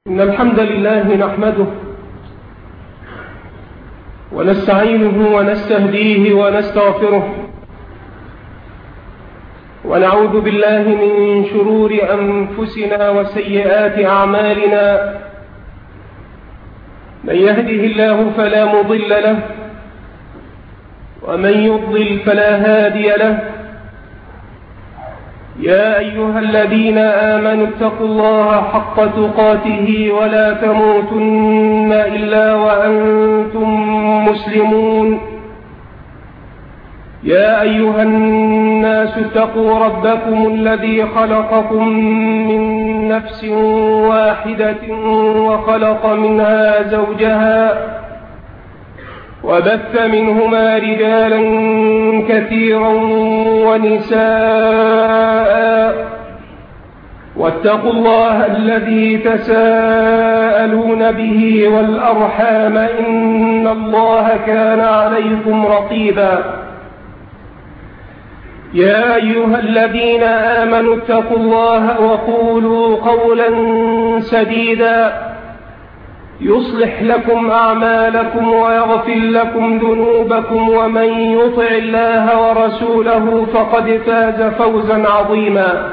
إن الحمد لله نحمده ونستعينه ونستهديه ونستغفره ونعوذ بالله من شرور أنفسنا وسيئات أعمالنا. من يهده الله فلا مضل له ومن يضلل فلا هادي له. يا أيها الذين آمنوا اتقوا الله حق تقاته ولا تموتن إلا وأنتم مسلمون. يا أيها الناس اتقوا ربكم الذي خلقكم من نفس واحدة وخلق منها زوجها وبث منهما رجالا كثيرا ونساء. واتقوا الله الذي تساءلون به والأرحام إن الله كان عليكم رقيبا. يا أيها الذين آمنوا اتقوا الله وقولوا قولا سديدا يصلح لكم أعمالكم ويغفر لكم ذنوبكم ومن يطع الله ورسوله فقد فاز فوزا عظيما.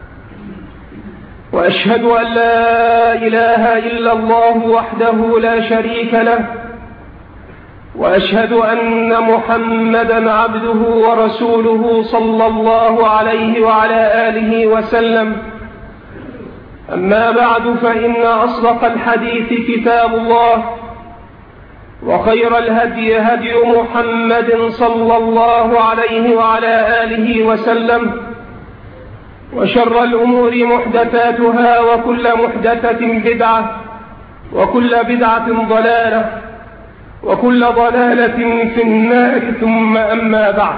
وأشهد أن لا إله إلا الله وحده لا شريك له وأشهد أن محمدا عبده ورسوله صلى الله عليه وعلى آله وسلم. أما بعد فإن أصدق الحديث كتاب الله وخير الهدي هدي محمد صلى الله عليه وعلى آله وسلم. وشر الأمور محدثاتها وكل محدثة بدعة وكل بدعة ضلالة وكل ضلالة في النار. ثم أما بعد،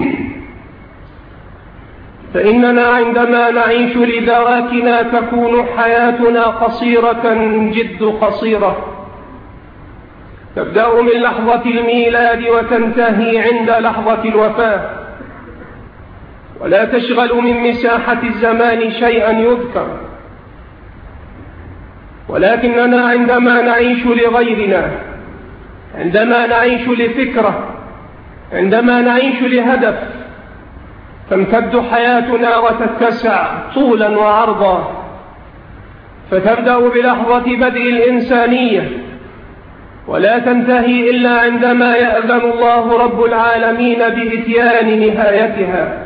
فإننا عندما نعيش لذواتنا تكون حياتنا قصيرة جد قصيرة، تبدأ من لحظة الميلاد وتنتهي عند لحظة الوفاة، ولا تشغل من مساحة الزمان شيئا يذكر. ولكننا عندما نعيش لغيرنا، عندما نعيش لفكرة، عندما نعيش لهدف، تمتد حياتنا وتتسع طولا وعرضا، فتبدأ بلحظة بدء الإنسانية ولا تنتهي إلا عندما يأذن الله رب العالمين بإتيان نهايتها.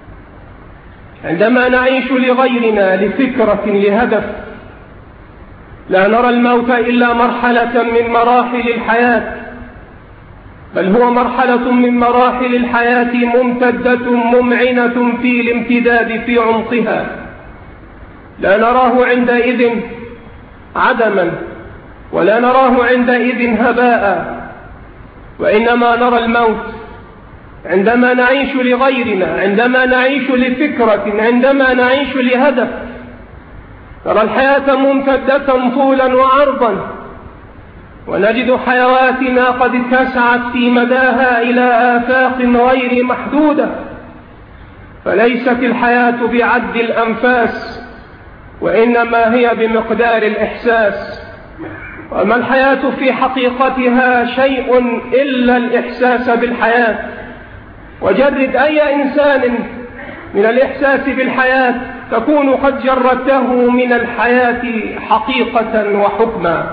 عندما نعيش لغيرنا لفكرة لهدف، لا نرى الموت إلا مرحلة من مراحل الحياة، بل هو مرحلة من مراحل الحياة ممتدة ممعنة في الامتداد في عمقها. لا نراه عندئذ عدما ولا نراه عندئذ هباء، وإنما نرى الموت عندما نعيش لغيرنا، عندما نعيش لفكرة، عندما نعيش لهدف. نرى الحياة ممتدة طولا وعرضا، ونجد حيواتنا قد اتسعت في مداها إلى آفاق غير محدودة. فليست الحياة بعد الأنفاس، وإنما هي بمقدار الإحساس. وما الحياة في حقيقتها شيء إلا الإحساس بالحياة. وجرد أي إنسان من الإحساس بالحياة تكون قد جردته من الحياة حقيقة وحكما.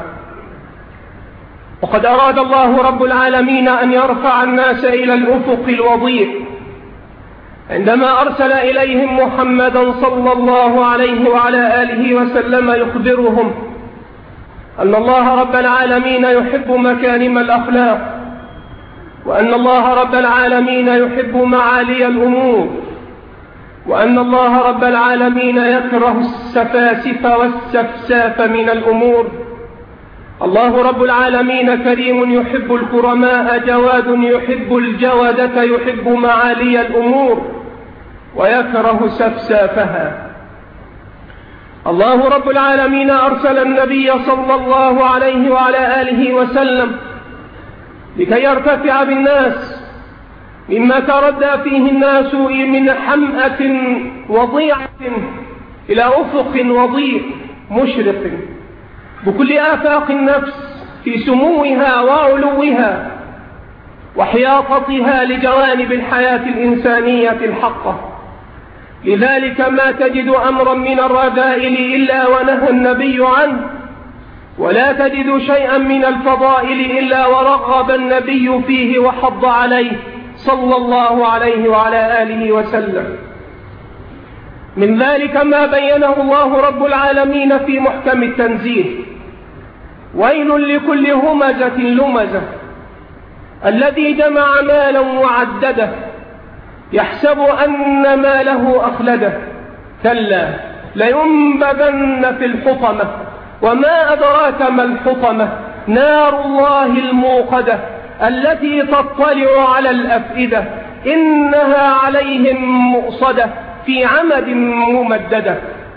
وقد أراد الله رب العالمين أن يرفع الناس إلى الأفق الوضيء عندما أرسل إليهم محمدا صلى الله عليه وعلى آله وسلم يخبرهم أن الله رب العالمين يحب مكارم الأخلاق، وأن الله رب العالمين يحب معالي الأمور، وأن الله رب العالمين يكره السفاسف والسفساف من الأمور. الله رب العالمين كريم يحب الكرماء، جواد يحب الجودة، يحب معالي الأمور ويكره سفسافها. الله رب العالمين أرسل النبي صلى الله عليه وعلى آله وسلم لكي يرتفع بالناس مما تردى فيه الناس من حمأة وضيعة إلى أفق وضيء مشرق. بكل آفاق النفس في سموها وعلوها وحياطتها لجوانب الحياة الإنسانية الحقة. لذلك ما تجد أمرا من الرذائل إلا ونهى النبي عنه، ولا تجد شيئا من الفضائل إلا ورغب النبي فيه وحض عليه صلى الله عليه وعلى آله وسلم. من ذلك ما بينه الله رب العالمين في محكم التنزيل: ويل لكل همزة لمزة الذي جمع مالا وعدده يحسب أن ماله أخلده كلا لينبذن في الحطمة وما أدراك ما الحطمة نار الله الموقدة التي تطلع على الأفئدة إنها عليهم مؤصدة في عمد ممددة.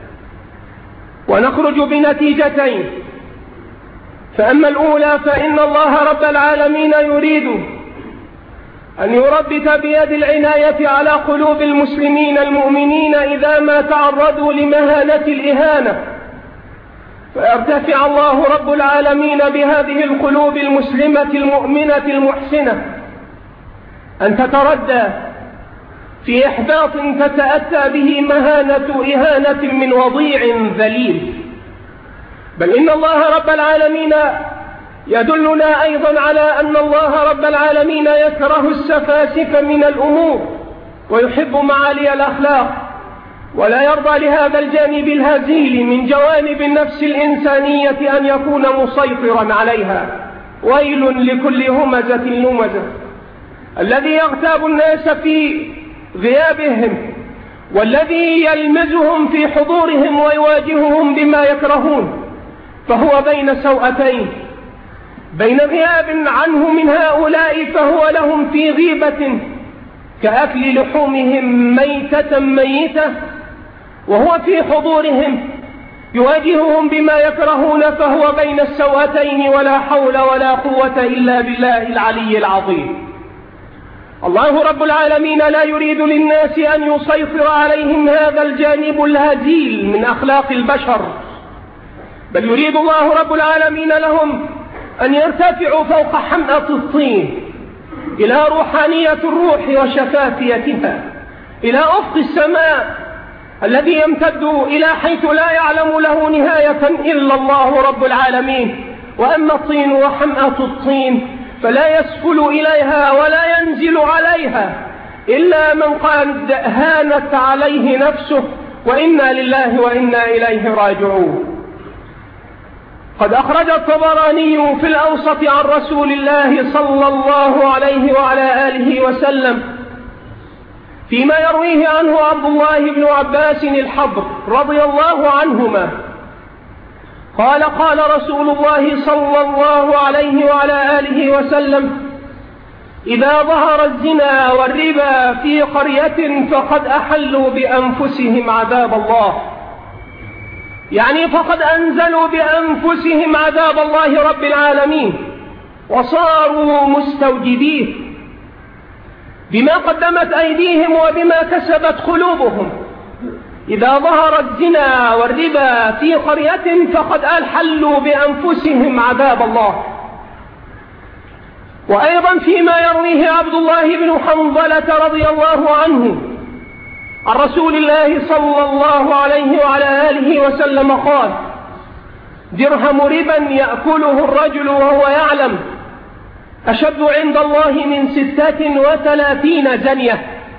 ونخرج بنتيجتين: فأما الأولى فإن الله رب العالمين يريد أن يربط بيد العناية على قلوب المسلمين المؤمنين إذا ما تعرضوا لمهانة الإهانة، فيرتفع الله رب العالمين بهذه القلوب المسلمة المؤمنة المحسنة أن تتردى في إحباط تتأتى به مهانة إهانة من وضيع ذليل. بل إن الله رب العالمين يدلنا أيضا على أن الله رب العالمين يكره السفاسف من الأمور ويحب معالي الأخلاق، ولا يرضى لهذا الجانب الهزيل من جوانب النفس الإنسانية أن يكون مسيطرا عليها. ويل لكل همزة لمزة الذي يغتاب الناس في غيابهم، والذي يلمزهم في حضورهم ويواجههم بما يكرهون، فهو بين سوءتين: بين غياب عنه من هؤلاء فهو لهم في غيبة كأكل لحومهم ميتة ميتة، وهو في حضورهم يواجههم بما يكرهون، فهو بين السوءتين ولا حول ولا قوة إلا بالله العلي العظيم. الله رب العالمين لا يريد للناس أن يسيطر عليهم هذا الجانب الهزيل من أخلاق البشر، بل يريد الله رب العالمين لهم أن يرتفعوا فوق حمأة الطين إلى روحانية الروح وشفافيتها، إلى أفق السماء الذي يمتد إلى حيث لا يعلم له نهاية إلا الله رب العالمين. وأما الطين وحمأة الطين فلا يسفل إليها ولا ينزل عليها إلا من قد هانت عليه نفسه، وإنا لله وإنا إليه راجعون. قد أخرج الطبراني في الأوسط عن رسول الله صلى الله عليه وعلى آله وسلم فيما يرويه عنه عبد الله بن عباس الحبر رضي الله عنهما قال: قال رسول الله صلى الله عليه وعلى آله وسلم: إذا ظهر الزنا والربا في قرية فقد أحلوا بأنفسهم عذاب الله، يعني فقد أنزلوا بأنفسهم عذاب الله رب العالمين وصاروا مستوجبيه بما قدمت أيديهم وبما كسبت قلوبهم. إذا ظهر الزنا والربا في قرية فقد أحلوا بأنفسهم عذاب الله. وأيضا فيما يرويه عبد الله بن حنظلة رضي الله عنه عن رسول الله صلى الله عليه وعلى آله وسلم قال: درهم ربا يأكله الرجل وهو يعلم أشد عند الله من 36 زنية.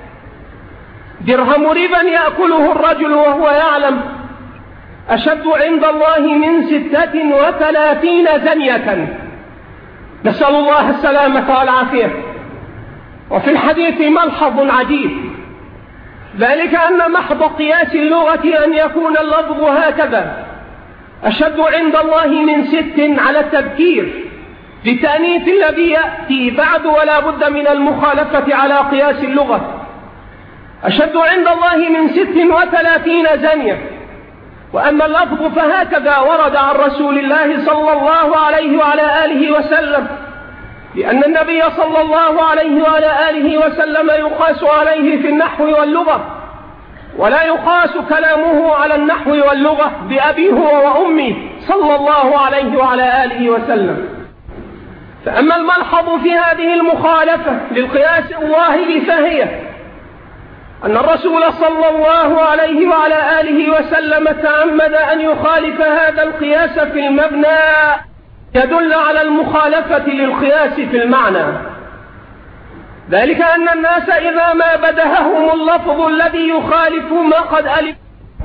درهم ربا يأكله الرجل وهو يعلم أشد عند الله من 36 زنية. نسأل الله السلامة والعافية. وفي الحديث ملحظ عجيب، ذلك أن محض قياس اللغة أن يكون اللفظ هكذا: أشد عند الله من 6 على التذكير للتأنيث الذي يأتي بعد، ولا بد من المخالفة على قياس اللغة. أشد عند الله من 36 زانية. وأما اللفظ فهكذا ورد عن رسول الله صلى الله عليه وعلى آله وسلم، لأن النبي صلى الله عليه وعلى آله وسلم يقاس عليه في النحو واللغة، ولا يقاس كلامه على النحو واللغة بأبي هو وأمي صلى الله عليه وعلى آله وسلم. فأما الملحظ في هذه المخالفة للقياس الظاهر فهي أن الرسول صلى الله عليه وعلى آله وسلم تعمد أن يخالف هذا القياس في المبنى يدل على المخالفة للقياس في المعنى، ذلك أن الناس إذا ما بدههم اللفظ الذي يخالف ما قد ألف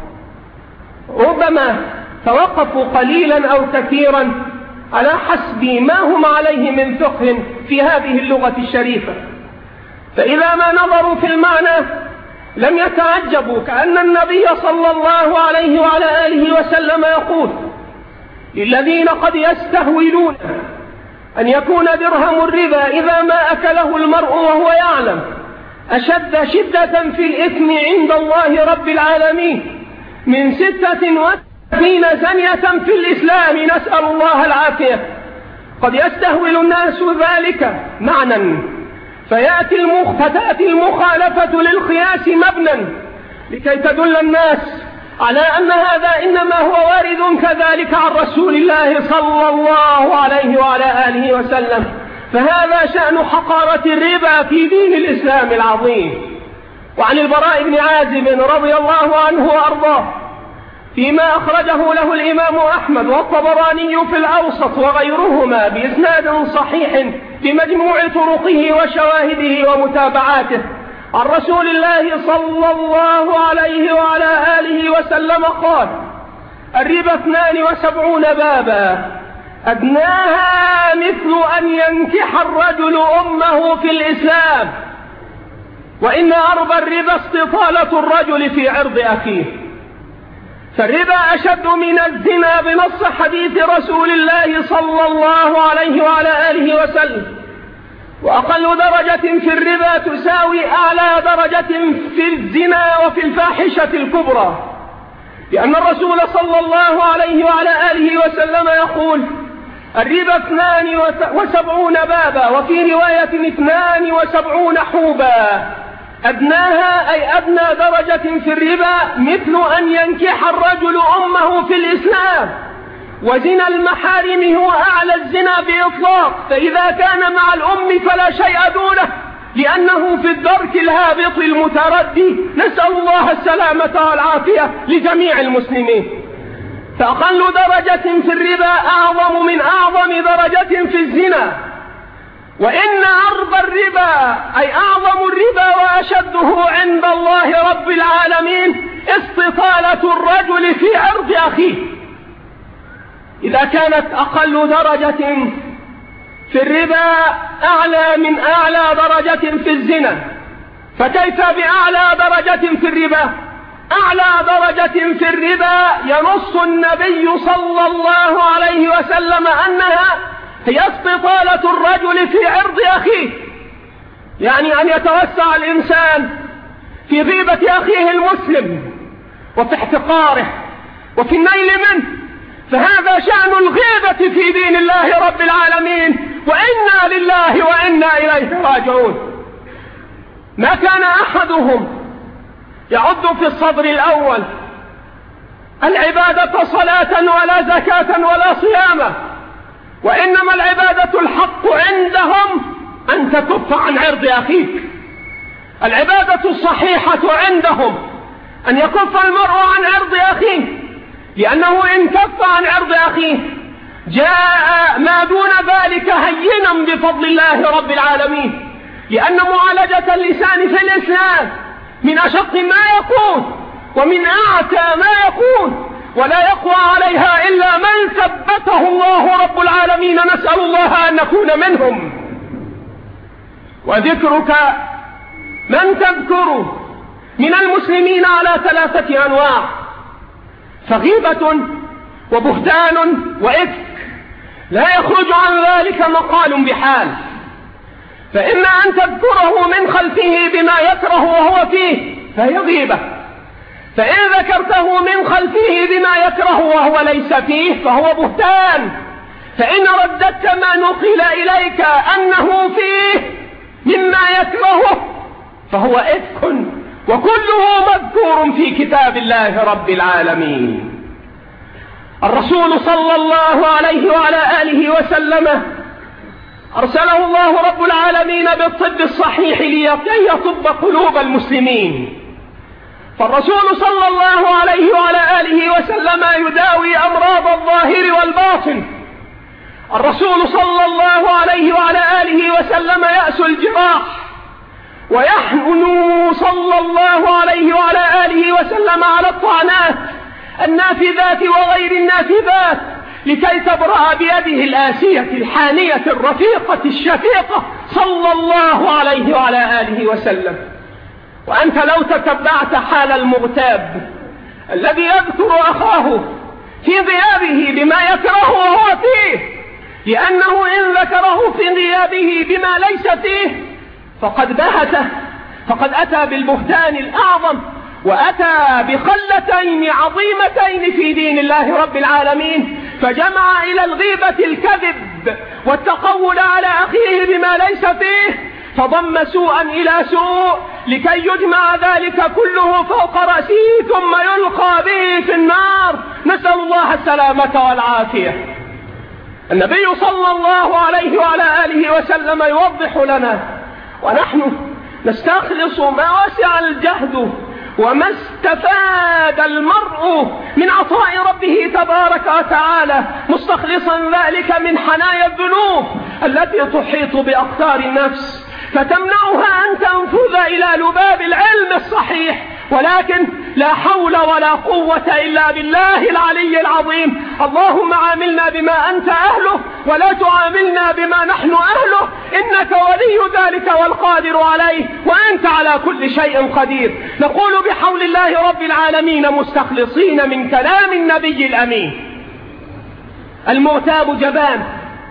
ربما توقفوا قليلا أو كثيرا على حسب ما هم عليه من فقه في هذه اللغة الشريفة، فإذا ما نظروا في المعنى لم يتعجبوا، كأن النبي صلى الله عليه وعلى آله وسلم يقول للذين قد يستهولون أن يكون درهم الربا إذا ما أكله المرء وهو يعلم أشد شدة في الإثم عند الله رب العالمين من 36 زنية في الإسلام، نسأل الله العافية. قد يستهول الناس ذلك معنى فتأتي المخالفة للقياس مبنى لكي تدل الناس على أن هذا إنما هو وارد كذلك عن رسول الله صلى الله عليه وعلى آله وسلم، فهذا شأن حقارة الربا في دين الإسلام العظيم. وعن البراء بن عازب رضي الله عنه وأرضاه فيما أخرجه له الإمام أحمد والطبراني في الأوسط وغيرهما بإسناد صحيح بمجموع طرقه وشواهده ومتابعاته عن رسول الله صلى الله عليه وعلى آله وسلم قال: الربا 72 بابا أدناها مثل أن ينكح الرجل أمه في الإسلام، وإن أربى الربا استطالة الرجل في عرض أخيه. فالربا أشد من الزنا بنص حديث رسول الله صلى الله عليه وعلى آله وسلم، وأقل درجة في الربا تساوي أعلى درجة في الزنا وفي الفاحشة الكبرى، لأن الرسول صلى الله عليه وعلى آله وسلم يقول: الربا 72 بابا، وفي رواية 72 حوبا، أدناها أي أدنى درجة في الربا مثل أن ينكح الرجل أمه في الإسلام، وزنا المحارم هو أعلى الزنا بإطلاق، فإذا كان مع الأم فلا شيء دونه لأنه في الدرك الهابط المتردي، نسأل الله السلامة والعافية لجميع المسلمين. فأقل درجة في الربا أعظم من أعظم درجة في الزنا، وإن عرض الربا أي أعظم الربا وأشده عند الله رب العالمين استطالة الرجل في عرض أخيه. إذا كانت أقل درجة في الربا أعلى من أعلى درجة في الزنا، فكيف بأعلى درجة في الربا؟ أعلى درجة في الربا ينص النبي صلى الله عليه وسلم أنها هي استطالة الرجل في عرض أخيه، يعني أن يتوسع الإنسان في غيبة أخيه المسلم وفي احتقاره وفي النيل منه، فهذا شأن الغيبة في دين الله رب العالمين، وإنا لله وإنا إليه راجعون. ما كان أحدهم يعد في الصدر الأول العبادة صلاة ولا زكاة ولا صيامة، وإنما العبادة الحق عندهم أن تكف عن عرض أخيك. العبادة الصحيحة عندهم أن يكف المرء عن عرض أخيه، لأنه إن كف عن عرض أخيه جاء ما دون ذلك هينا بفضل الله رب العالمين، لأن معالجة اللسان في الإسلام من أشق ما يكون ومن أعتى ما يكون، ولا يقوى عليها إلا من ثبته الله رب العالمين، نسأل الله أن نكون منهم. وذكرك من تذكر من المسلمين على 3 أنواع: فغيبة وبهتان وإفك، لا يخرج عن ذلك مقال بحال. فإما أن تذكره من خلفه بما يكره وهو فيه فهي غيبة، فإن ذكرته من خلفه بما يكره وهو ليس فيه فهو بهتان، فإن رددت ما نقل إليك أنه فيه مما يكرهه فهو إفك، وكله مذكور في كتاب الله رب العالمين. الرسول صلى الله عليه وعلى آله وسلم أرسله الله رب العالمين بالطب الصحيح لكي يطب قلوب المسلمين. فالرسول صلى الله عليه وعلى آله وسلم يداوي أمراض الظاهر والباطن. الرسول صلى الله عليه وعلى آله وسلم يأس الجراح، ويحنن صلى الله عليه وعلى آله وسلم على الطعنات النافذات وغير النافذات لكي تبرأ بيده الآسية الحانية الرفيقة الشفيقة صلى الله عليه وعلى آله وسلم. وأنت لو تتبعت حال المغتاب الذي يذكر أخاه في غيابه بما يكره وهو فيه، لأنه إن ذكره في غيابه بما ليس فيه فقد بهته، فقد أتى بالبهتان الأعظم، وأتى بخلتين عظيمتين في دين الله رب العالمين، فجمع إلى الغيبة الكذب والتقول على أخيه بما ليس فيه، فضم سوءا إلى سوء لكي يجمع ذلك كله فوق رأسه ثم يلقى به في النار، نسأل الله السلامة والعافية. النبي صلى الله عليه وعلى آله وسلم يوضح لنا، ونحن نستخلص ما وسع الجهد وما استفاد المرء من عطاء ربه تبارك وتعالى، مستخلصا ذلك من حنايا الذنوب التي تحيط بأقطار النفس فتمنعها أن تنفذ إلى لباب العلم الصحيح، ولكن لا حول ولا قوة إلا بالله العلي العظيم. اللهم عاملنا بما أنت أهله ولا تعاملنا بما نحن أهله، إنك ولي ذلك والقادر عليه، وأنت على كل شيء قدير. نقول بحول الله رب العالمين مستخلصين من كلام النبي الأمين: المغتاب جبان،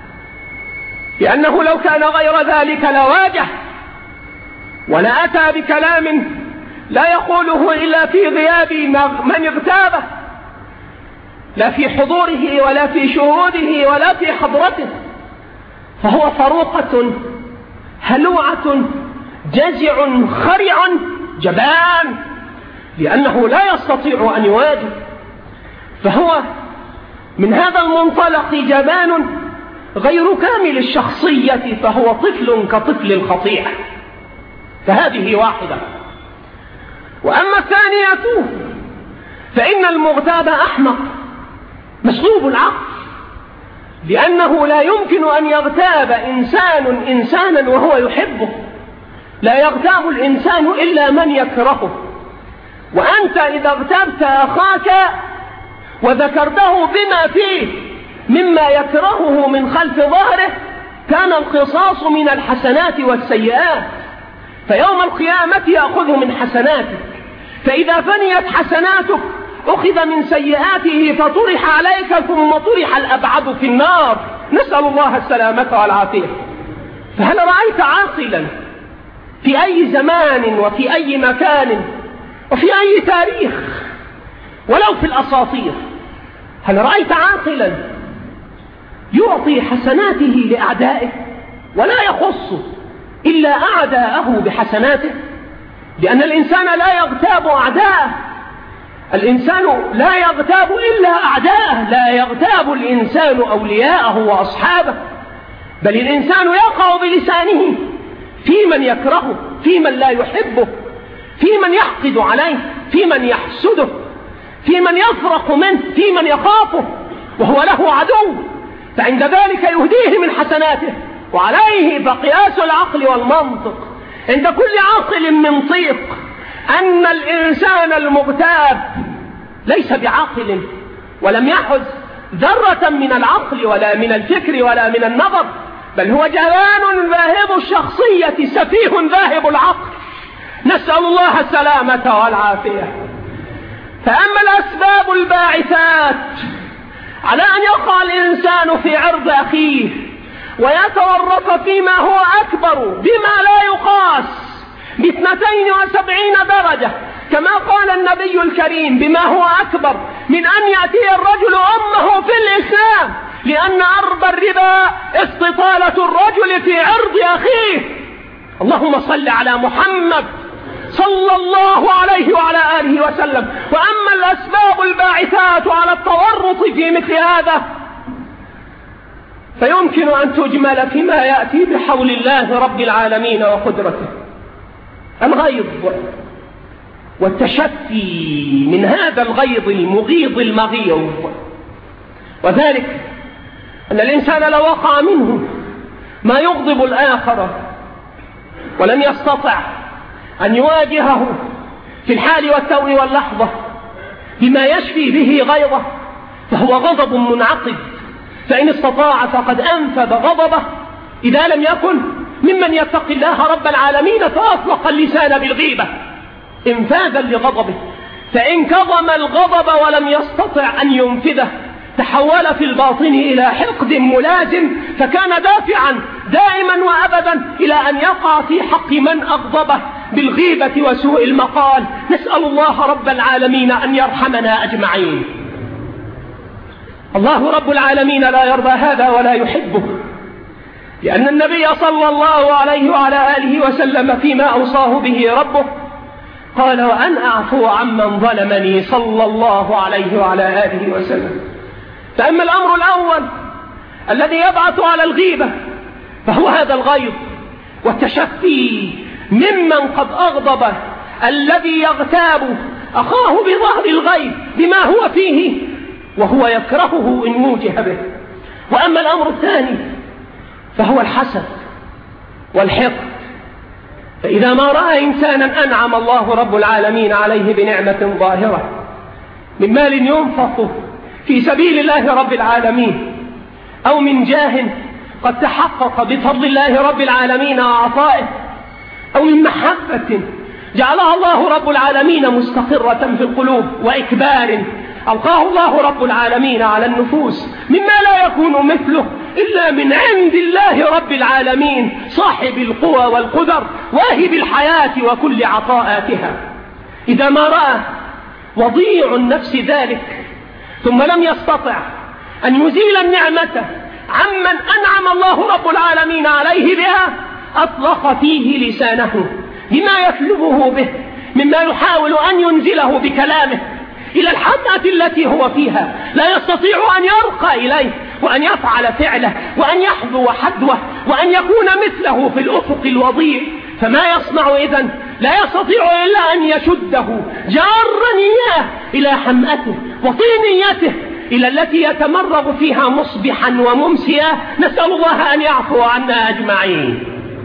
لأنه لو كان غير ذلك لواجه ولا أتى بكلام لا يقوله إلا في غياب من اغتابه، لا في حضوره ولا في شهوده ولا في حضرته، فهو فروقة هلوعة جزع خرع جبان، لأنه لا يستطيع أن يواجه، فهو من هذا المنطلق جبان غير كامل الشخصية، فهو طفل كطفل الخطيئة. فهذه واحدة. وأما الثانية فإن المغتاب أحمق مسلوب العقل، لأنه لا يمكن أن يغتاب إنسان إنسانا وهو يحبه، لا يغتاب الإنسان إلا من يكرهه. وأنت إذا اغتبت أخاك وذكرته بما فيه مما يكرهه من خلف ظهره كان القصاص من الحسنات والسيئات، فيوم القيامة يأخذ من حسناتك، فإذا فنيت حسناتك أخذ من سيئاته فطرح عليك ثم طرح الأبعد في النار، نسأل الله السلامة والعافية. فهل رأيت عاقلا في أي زمان وفي أي مكان وفي أي تاريخ ولو في الأساطير، هل رأيت عاقلا يعطي حسناته لأعدائه ولا يخص إلا أعداءه بحسناته؟ لأن الإنسان لا يغتاب أعداءه، الإنسان لا يغتاب إلا أعداءه، لا يغتاب الإنسان أولياءه وأصحابه، بل الإنسان يقع بلسانه في من يكرهه، في من لا يحبه، في من يحقد عليه، في من يحسده، في من يفرق منه، في من يخافه وهو له عدو، فعند ذلك يهديه من حسناته. وعليه فقياس العقل والمنطق عند كل عاقل منطيق أن الإنسان المغتاب ليس بعاقل ولم يحز ذرة من العقل ولا من الفكر ولا من النظر، بل هو جبان ذاهب الشخصية سفيه ذاهب العقل، نسأل الله السلامة والعافية. فأما الأسباب الباعثات على أن يقع الإنسان في عرض أخيه ويتورط فيما هو أكبر بما لا يقاس ب72 درجة، كما قال النبي الكريم: بما هو أكبر من أن يأتي الرجل أمه في الإسلام، لأن أربى الربا استطالة الرجل في عرض أخيه. اللهم صل على محمد صلى الله عليه وعلى آله وسلم. وأما الأسباب الباعثات على التورط في مثل هذا فيمكن أن تجمل فيما يأتي بحول الله رب العالمين وقدرته. الغيظ والتشفي من هذا الغيظ المغيظ المغيظ، وذلك أن الإنسان لو وقع منه ما يغضب الآخر ولم يستطع أن يواجهه في الحال والتو واللحظة بما يشفي به غيظه فهو غضب منعقد، فإن استطاع فقد أنفذ غضبه إذا لم يكن ممن يتقي الله رب العالمين فأطلق اللسان بالغيبة انفاذا لغضبه. فإن كظم الغضب ولم يستطع أن ينفذه تحول في الباطن إلى حقد ملازم، فكان دافعا دائما وأبدا إلى أن يقع في حق من أغضبه بالغيبة وسوء المقال. نسأل الله رب العالمين أن يرحمنا أجمعين. الله رب العالمين لا يرضى هذا ولا يحبه، لأن النبي صلى الله عليه وعلى آله وسلم فيما أوصاه به ربه قال: وأن أعفو عمن ظلمني، صلى الله عليه وعلى آله وسلم. فأما الأمر الأول الذي يبعث على الغيبة فهو هذا الغيظ والتشفي ممن قد أغضب الذي يغتاب أخاه بظهر الغيب بما هو فيه وهو يكرهه إن موجه به. وأما الأمر الثاني فهو الحسد والحقد، فإذا ما رأى إنسانا أنعم الله رب العالمين عليه بنعمة ظاهرة من مال ينفق في سبيل الله رب العالمين، أو من جاه قد تحقق بفضل الله رب العالمين وعطائه، أو من محبة جعلها الله رب العالمين مستقرة في القلوب، وإكبار ألقاه الله رب العالمين على النفوس مما لا يكون مثله إلا من عند الله رب العالمين صاحب القوى والقدر واهب الحياة وكل عطاءاتها. إذا ما رأى وضيع النفس ذلك ثم لم يستطع أن يزيل النعمة عمن أنعم الله رب العالمين عليه بها أطلق فيه لسانه بما يطلبه به مما يحاول أن ينزله بكلامه إلى الحدة التي هو فيها لا يستطيع أن يرقى إليه وأن يفعل فعله وأن يحذو حدوه وأن يكون مثله في الأفق الوضيع. فما يصنع إذن؟ لا يستطيع إلا أن يشده جارا إياه إلى حمأته وطينيته إلى التي يتمرغ فيها مصبحا وممسيا. نسأل الله أن يعفو عنا أجمعين.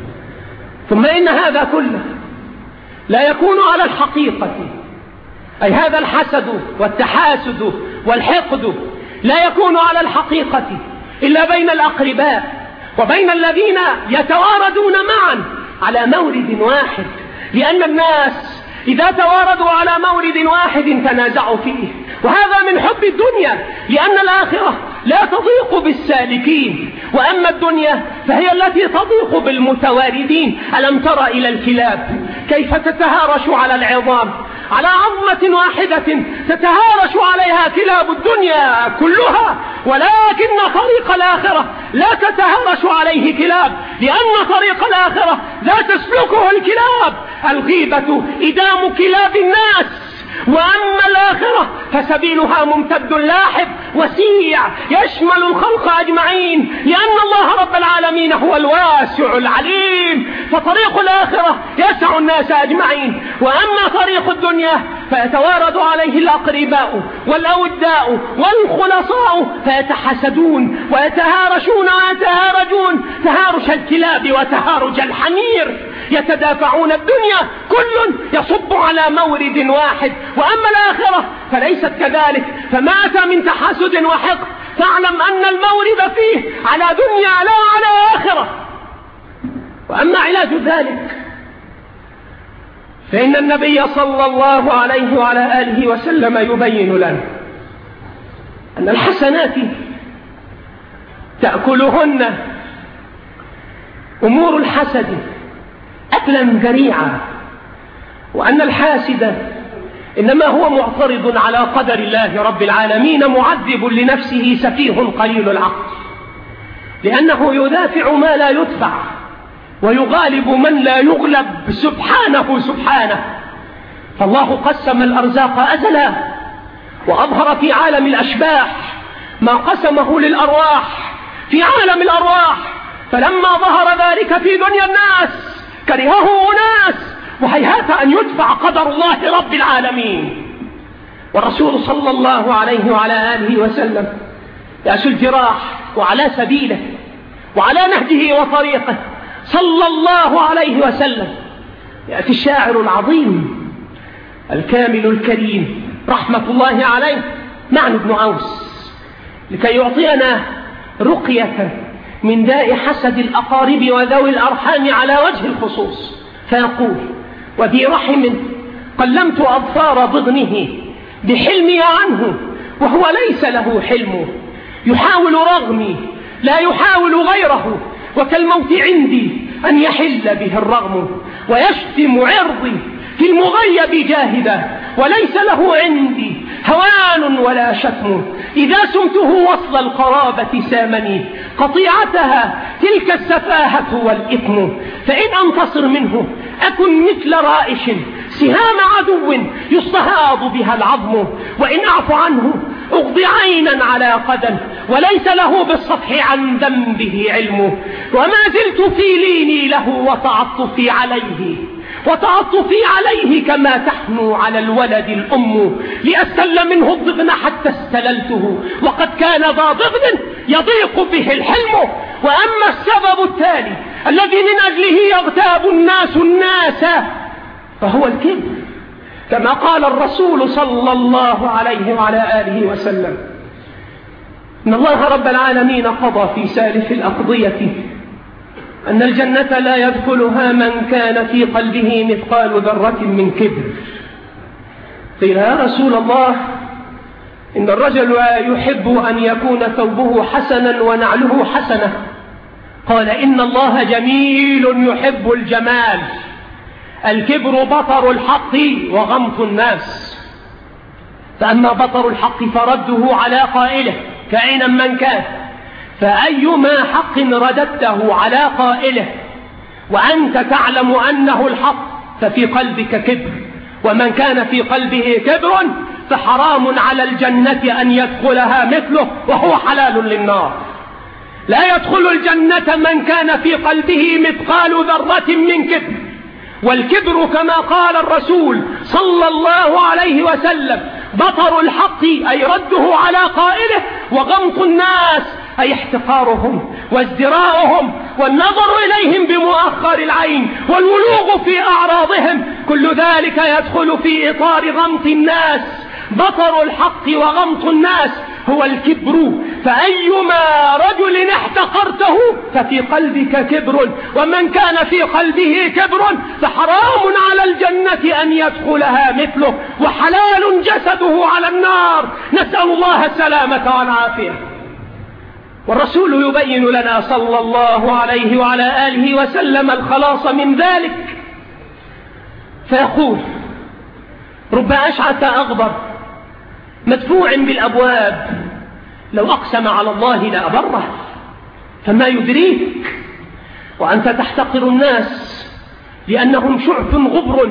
ثم إن هذا كله لا يكون على الحقيقة، أي هذا الحسد والتحاسد والحقد لا يكون على الحقيقة إلا بين الأقرباء وبين الذين يتواردون معا على مورد واحد، لأن الناس إذا تواردوا على مورد واحد تنازعوا فيه، وهذا من حب الدنيا، لأن الآخرة لا تضيق بالسالكين، وأما الدنيا فهي التي تضيق بالمتواردين. ألم تر إلى الكلاب كيف تتهارش على العظام؟ على عظمة واحدة تتهارش عليها كلاب الدنيا كلها، ولكن طريق الآخرة لا تتهارش عليه كلاب، لأن طريق الآخرة لا تسلكه الكلاب. الغيبة إدام كلاب الناس، وأما الآخرة فسبيلها ممتد لاحب وسيع يشمل الخلق أجمعين، لأن الله رب العالمين هو الواسع العليم، فطريق الآخرة يسع الناس أجمعين. وأما طريق الدنيا فيتوارد عليه الأقرباء والأوداء والخلصاء فيتحسدون ويتهارشون ويتهارجون تهارش الكلاب وتهارج الحمير، يتدافعون الدنيا كل يصب على مورد واحد. وأما الآخرة فليست كذلك، فما أتى من تحاسد وحقد فاعلم أن المورد فيه على دنيا لا على آخرة. وأما علاج ذلك فإن النبي صلى الله عليه وعلى آله وسلم يبين لنا أن الحسنات تأكلهن أمور الحسد أكلا ذريعا، وأن الحاسد إنما هو معترض على قدر الله رب العالمين معذب لنفسه سفيه قليل العقل، لأنه يدافع ما لا يدفع ويغالب من لا يغلب سبحانه. فالله قسم الأرزاق أزلا وأظهر في عالم الأشباح ما قسمه للأرواح في عالم الأرواح، فلما ظهر ذلك في دنيا الناس كرهه أناس، وهيهات أن يدفع قدر الله رب العالمين. والرسول صلى الله عليه وعلى آله وسلم يأس الجراح وعلى سبيله وعلى نهجه وطريقه صلى الله عليه وسلم يأتي الشاعر العظيم الكامل الكريم رحمة الله عليه معنى بن عوس لكي يعطينا رقية من داء حسد الأقارب وذوي الأرحام على وجه الخصوص، فيقول: وذي رحم قلمت أظفار بضنه بحلمي عنه وهو ليس له حلم، يحاول رغمي لا يحاول غيره، وكالموت عندي أن يحل به الرغم، ويشتم عرضي في المغيب جاهدا وليس له عندي هوان ولا شتم، إذا سمته وصل القرابة سامني قطيعتها تلك السفاهة والإثم، فإن أنتصر منه أكن مثل رائش سهام عدو يستهاض بها العظم، وإن أعف عنه أغضي عينا على قدم وليس له بالصفح عن ذنبه علم، وما زلت في ليني له وتعطفي عليه كما تحنو على الولد الأم، لأستل منه الضغن حتى استللته وقد كان ذا ضغن يضيق به الحلم. وأما السبب التالي الذي من أجله يغتاب الناس فهو الكبر، كما قال الرسول صلى الله عليه وعلى آله وسلم: إن الله رب العالمين قضى في سالف الأقضية أن الجنة لا يدخلها من كان في قلبه مثقال ذرة من كبر. قيل: يا رسول الله، إن الرجل يحب أن يكون ثوبه حسنا ونعله حسنة. قال: إن الله جميل يحب الجمال، الكبر بطر الحق وغمط الناس، فأما بطر الحق فرده على قائله كائنا من كان، فأيما حق رددته على قائله وأنت تعلم أنه الحق ففي قلبك كبر، ومن كان في قلبه كبر فحرام على الجنة أن يدخلها مثله وهو حلال للنار. لا يدخل الجنة من كان في قلبه مثقال ذرة من كبر، والكبر كما قال الرسول صلى الله عليه وسلم بطر الحق أي رده على قائله، وغمط الناس أي احتقارهم وازدراؤهم والنظر إليهم بمؤخر العين والولوغ في أعراضهم، كل ذلك يدخل في إطار غمط الناس. بطر الحق وغمط الناس هو الكبر، فأيما رجل احتقرته ففي قلبك كبر، ومن كان في قلبه كبر فحرام على الجنة أن يدخلها مثله، وحلال جسده على النار، نسأل الله السلامة والعافية. والرسول يبين لنا صلى الله عليه وعلى آله وسلم الخلاص من ذلك، فيقول: رب أشعث أغبر مدفوع بالأبواب لو أقسم على الله لأبره، فما يدريك وأنت تحتقر الناس لأنهم شعث غبر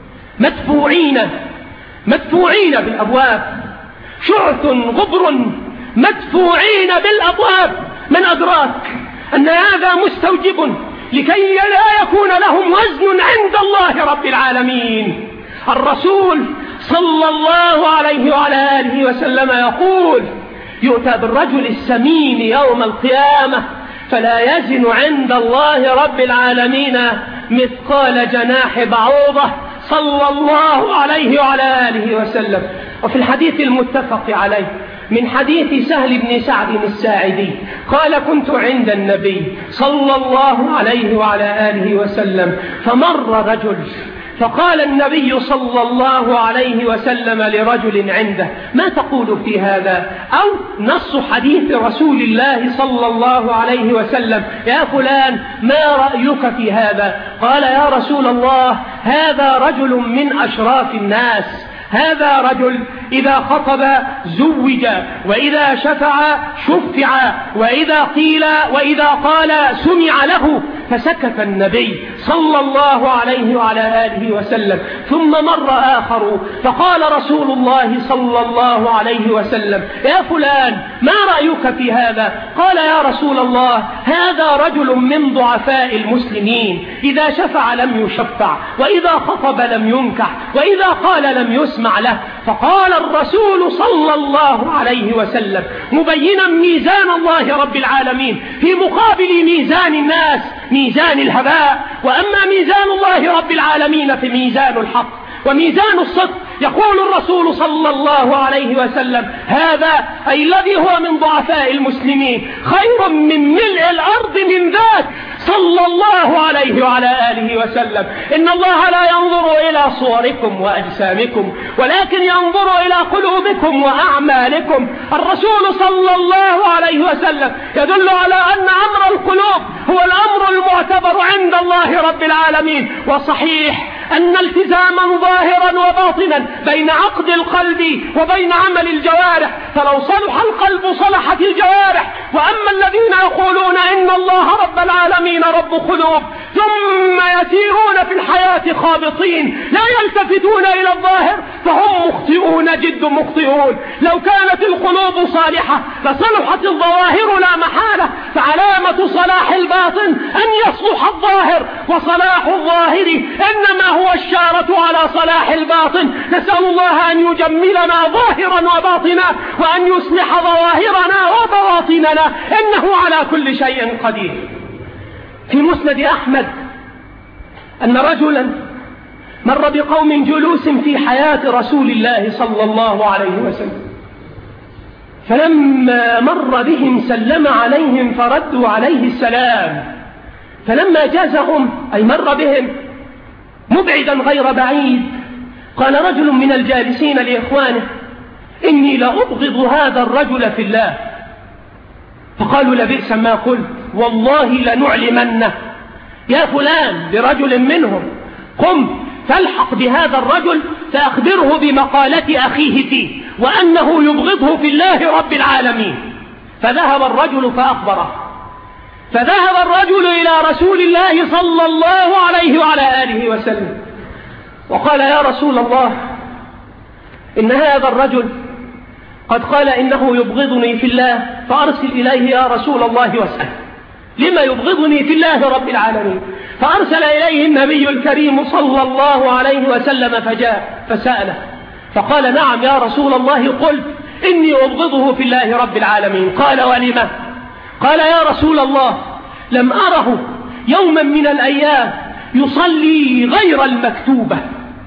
مدفوعين بالأبواب، شعث غبر مدفوعين بالأبواب. من أدراك أن هذا مستوجب لكي لا يكون لهم وزن عند الله رب العالمين. الرسول صلى الله عليه وعلى آله وسلم يقول: يؤتى بالرجل السمين يوم القيامة فلا يزن عند الله رب العالمين مثقال جناح بعوضة، صلى الله عليه وعلى آله وسلم. وفي الحديث المتفق عليه من حديث سهل بن سعد الساعدي قال: كنت عند النبي صلى الله عليه وعلى آله وسلم فمر رجل، فقال النبي صلى الله عليه وسلم لرجل عنده: ما تقول في هذا؟ أو نص حديث رسول الله صلى الله عليه وسلم: يا فلان ما رأيك في هذا؟ قال: يا رسول الله، هذا رجل من أشراف الناس، هذا رجل إذا خطب زوج، وإذا شفع شفع، وإذا قال سمع له. فسكت النبي صلى الله عليه وعلى آله وسلم. ثم مر آخر فقال رسول الله صلى الله عليه وسلم: يا فلان، ما رأيك في هذا؟ قال: يا رسول الله، هذا رجل من ضعفاء المسلمين، إذا شفع لم يشفع، وإذا خطب لم ينكح، وإذا قال لم يسمع له. فقال الرسول صلى الله عليه وسلم مبينا ميزان الله رب العالمين في مقابل ميزان الناس، ميزان الهباء، وأما ميزان الله رب العالمين في ميزان الحق وميزان الصدق. يقول الرسول صلى الله عليه وسلم: هذا أي الذي هو من ضعفاء المسلمين خير من ملء الأرض من ذاك، صلى الله عليه وعلى آله وسلم. إن الله لا ينظر إلى صوركم وأجسامكم، ولكن ينظر إلى قلوبكم وأعمالكم. الرسول صلى الله عليه وسلم يدل على أن أمر القلوب هو الأمر المعتبر عند الله رب العالمين. وصحيح أن التزاما ظاهرا وباطنا بين عقد القلب وبين عمل الجوارح، فلو صلح القلب صلحت الجوارح. وأما الذين يقولون إن الله رب العالمين رب قلوب ثم يسيرون في الحياة خابطين لا يلتفتون إلى الظاهر فهم مخطئون جد مخطئون. لو كانت القلوب صالحة لصلحت الظواهر لا محالة، فعلامة صلاح الباطن أن يصلح الظاهر، وصلاح الظاهر إنما هو الشارة على صلاح الباطن. نسأل الله أن يجملنا ظاهرا وباطنا، وأن يصلح ظواهرنا وبواطننا، إنه على كل شيء قدير. في مسند أحمد أن رجلا مر بقوم جلوس في حياة رسول الله صلى الله عليه وسلم، فلما مر بهم سلم عليهم فردوا عليه السلام. فلما جازهم أي مر بهم مبعدا غير بعيد، قال رجل من الجالسين لإخوانه: إني لأبغض هذا الرجل في الله. فقالوا: لبئس ما قلت، والله لنعلمنه. يا فلان، برجل منهم: قم فالحق بهذا الرجل فأخبره بمقالة أخيه فيه وأنه يبغضه في الله رب العالمين. فذهب الرجل فأخبره. فذهب الرجل إلى رسول الله صلى الله عليه وعلى آله وسلم وقال: يا رسول الله، إن هذا الرجل قد قال إنه يبغضني في الله، فأرسل إليه يا رسول الله واسأل لما يبغضني في الله رب العالمين. فأرسل إليه النبي الكريم صلى الله عليه وسلم فجاء فسأله فقال: نعم يا رسول الله، قلت إني أبغضه في الله رب العالمين. قال: ولما؟ قال: يا رسول الله، لم أره يوما من الأيام يصلي غير المكتوبة.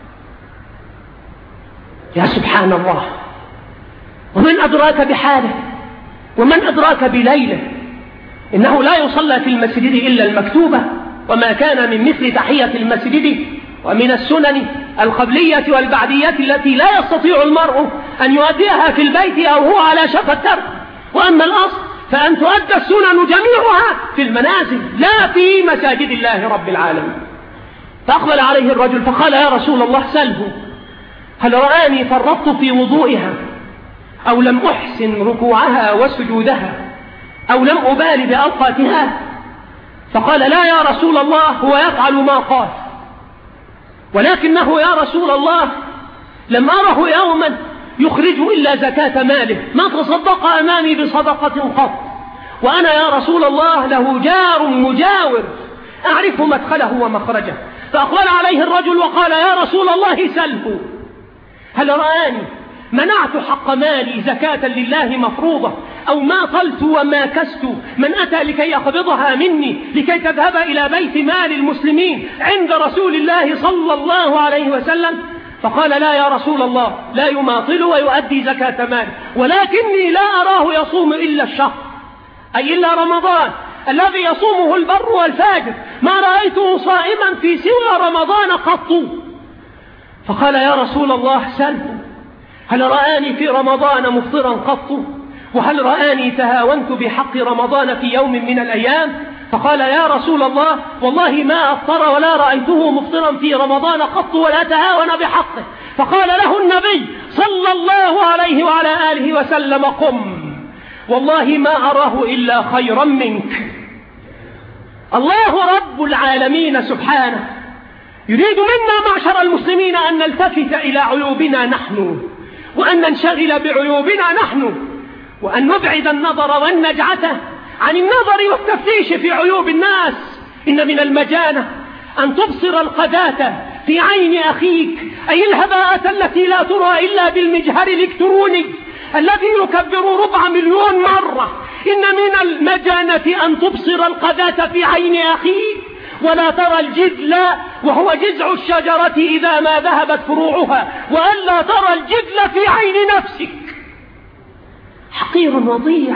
يا سبحان الله، ومن أدراك بحاله ومن أدراك بليله؟ إنه لا يصلى في المسجد إلا المكتوبة، وما كان من مثل تحية المسجد ومن السنن القبلية والبعدية التي لا يستطيع المرء أن يؤديها في البيت أو هو على شفا الترك. وأما الأصل فأن تؤدى السنن جميعها في المنازل لا في مساجد الله رب العالمين. فأقبل عليه الرجل فقال: يا رسول الله، سله هل رآني فرطت في وضوئها، أو لم أحسن ركوعها وسجودها، أو لم أبال بأوقاتها؟ فقال: لا يا رسول الله، هو يفعل ما قال، ولكنه يا رسول الله لم أره يوما يخرج إلا زكاة ماله، ما تصدق أمامي بصدقة قط، وأنا يا رسول الله له جار مجاور أعرف مدخله ومخرجه. فأقبل عليه الرجل وقال: يا رسول الله، سله هل رآني منعت حق مالي زكاة لله مفروضة، أو ما طلت وما كست من أتى لكي يقبضها مني لكي تذهب إلى بيت مال المسلمين عند رسول الله صلى الله عليه وسلم؟ فقال: لا يا رسول الله، لا يماطل ويؤدي زكاة مال، ولكني لا أراه يصوم إلا الشهر، أي إلا رمضان الذي يصومه البر والفاجر، ما رأيته صائما في سوى رمضان قط. فقال: يا رسول الله، سله هل رآني في رمضان مفطرا قط، وهل رآني تهاونت بحق رمضان في يوم من الأيام؟ فقال يا رسول الله والله ما أفطر ولا رأيته مفطرا في رمضان قط ولا تهاون بحقه. فقال له النبي صلى الله عليه وعلى آله وسلم قم والله ما أراه إلا خيرا منك. الله رب العالمين سبحانه يريد منا معشر المسلمين أن نلتفت إلى عيوبنا نحن، وأن ننشغل بعيوبنا نحن، وأن نبعد النظر والنجعة عن النظر والتفتيش في عيوب الناس. إن من المجانة أن تبصر القذاة في عين أخيك، أي الهباءة التي لا ترى إلا بالمجهر الإلكتروني الذي يكبر 4 مليون مرة. إن من المجانة أن تبصر القذاة في عين أخيك ولا ترى الجدل وهو جذع الشجرة إذا ما ذهبت فروعها، وألا ترى الجدل في عين نفسك. حقير وضيع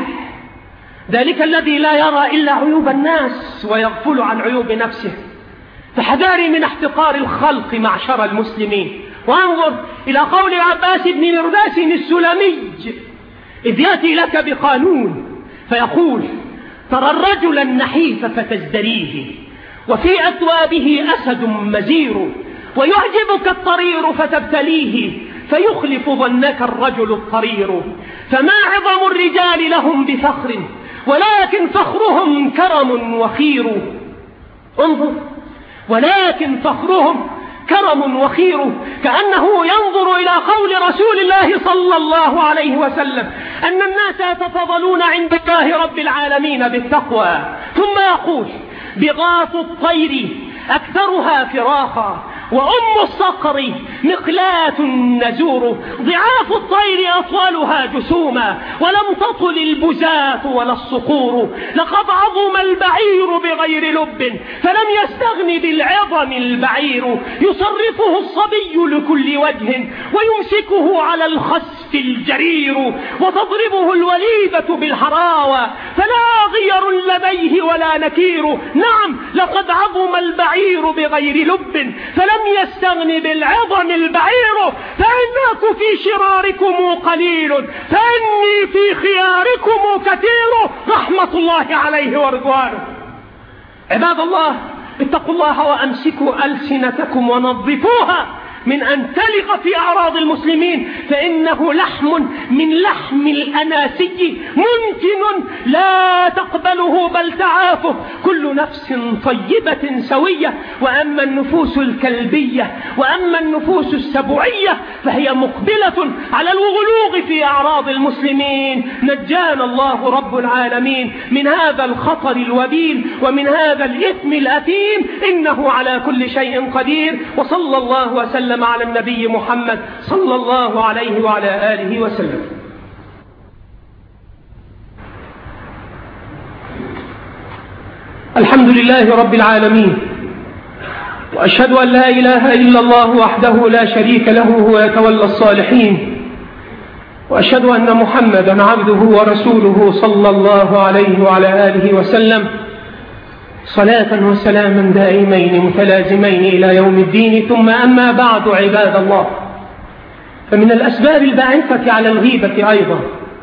ذلك الذي لا يرى إلا عيوب الناس ويغفل عن عيوب نفسه. فحذاري من احتقار الخلق معشر المسلمين. وانظر إلى قول عباس بن مرداس السلمي إذ يأتي لك بقانون فيقول ترى الرجل النحيف فتزدريه وفي أثوابه أسد مزير، ويعجبك الطرير فتبتليه فيخلف ظنك الرجل الطرير. فما عظم الرجال لهم بفخر ولكن فخرهم كرم وخير. انظر، ولكن فخرهم كرم وخير، كأنه ينظر إلى قول رسول الله صلى الله عليه وسلم أن الناس يتفضلون عند الله رب العالمين بالتقوى. ثم يقول بغاث الطير أكثرها فراخا وأم الصقر مقلاة نزور، ضعاف الطير أطولها جسوما ولم تطل البزاة ولا الصقور. لقد عظم البعير بغير لب فلم يستغن بالعظم البعير، يصرفه الصبي لكل وجه ويمسكه على الخسف الجرير، وتضربه الوليدة بالحراوة فلا غير لديه ولا نكير. نعم، لقد عظم البعير بغير لب فلم يستغن بالعظم البعير، فإنكم في شراركم قليل فإني في خياركم كثير، رحمة الله عليه ورضوانه. عباد الله، اتقوا الله وأمسكوا ألسنتكم ونظفوها من أن تلغ في أعراض المسلمين، فإنه لحم من لحم الأناسي منتن لا تقبله بل تعافه كل نفس طيبة سوية. وأما النفوس الكلبية وأما النفوس السبعية فهي مقبلة على الغلوغ في أعراض المسلمين. نجانا الله رب العالمين من هذا الخطر الوبيل ومن هذا الإثم الأثيم، إنه على كل شيء قدير. وصلى الله وسلم على النبي محمد صلى الله عليه وعلى آله وسلم. الحمد لله رب العالمين، وأشهد أن لا إله إلا الله وحده لا شريك له هو يتولى الصالحين، وأشهد أن محمدا عبده ورسوله صلى الله عليه وعلى آله وسلم، صلاة وسلاما دائمين متلازمين إلى يوم الدين. ثم أما بعد، عباد الله، فمن الأسباب الباعثة على الغيبة أيضا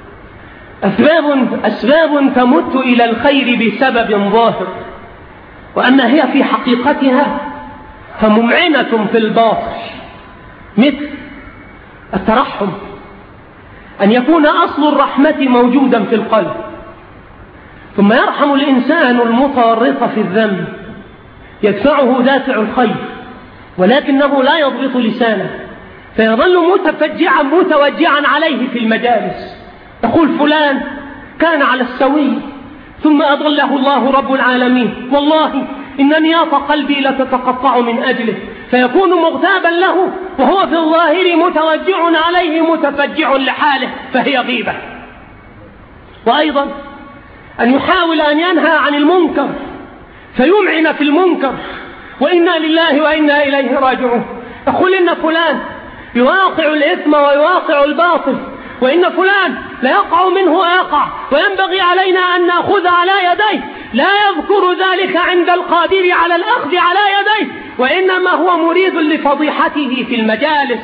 أسباب تمت إلى الخير بسبب ظاهر، وأما هي في حقيقتها فممعنة في الباطل، مثل الترحم، أن يكون أصل الرحمة موجودا في القلب ثم يرحم الإنسان المتورط في الذنب، يدفعه دافع الخير ولكنه لا يضبط لسانه فيظل متوجعا عليه في المجالس. يقول فلان كان على السوي ثم أضله الله رب العالمين، والله إن نياط قلبي لتتقطع من أجله، فيكون مغتابا له وهو في الظاهر متوجع عليه متفجع لحاله، فهي غيبة. وأيضا أن يحاول أن ينهى عن المنكر فيمعن في المنكر، وإنا لله وإنا إليه راجعون. يقول إن فلان يواقع الإثم ويواقع الباطل، وإن فلان لا يقع منه يقع، وينبغي علينا أن نأخذ على يديه. لا يذكر ذلك عند القادر على الأخذ على يديه، وإنما هو مريد لفضيحته في المجالس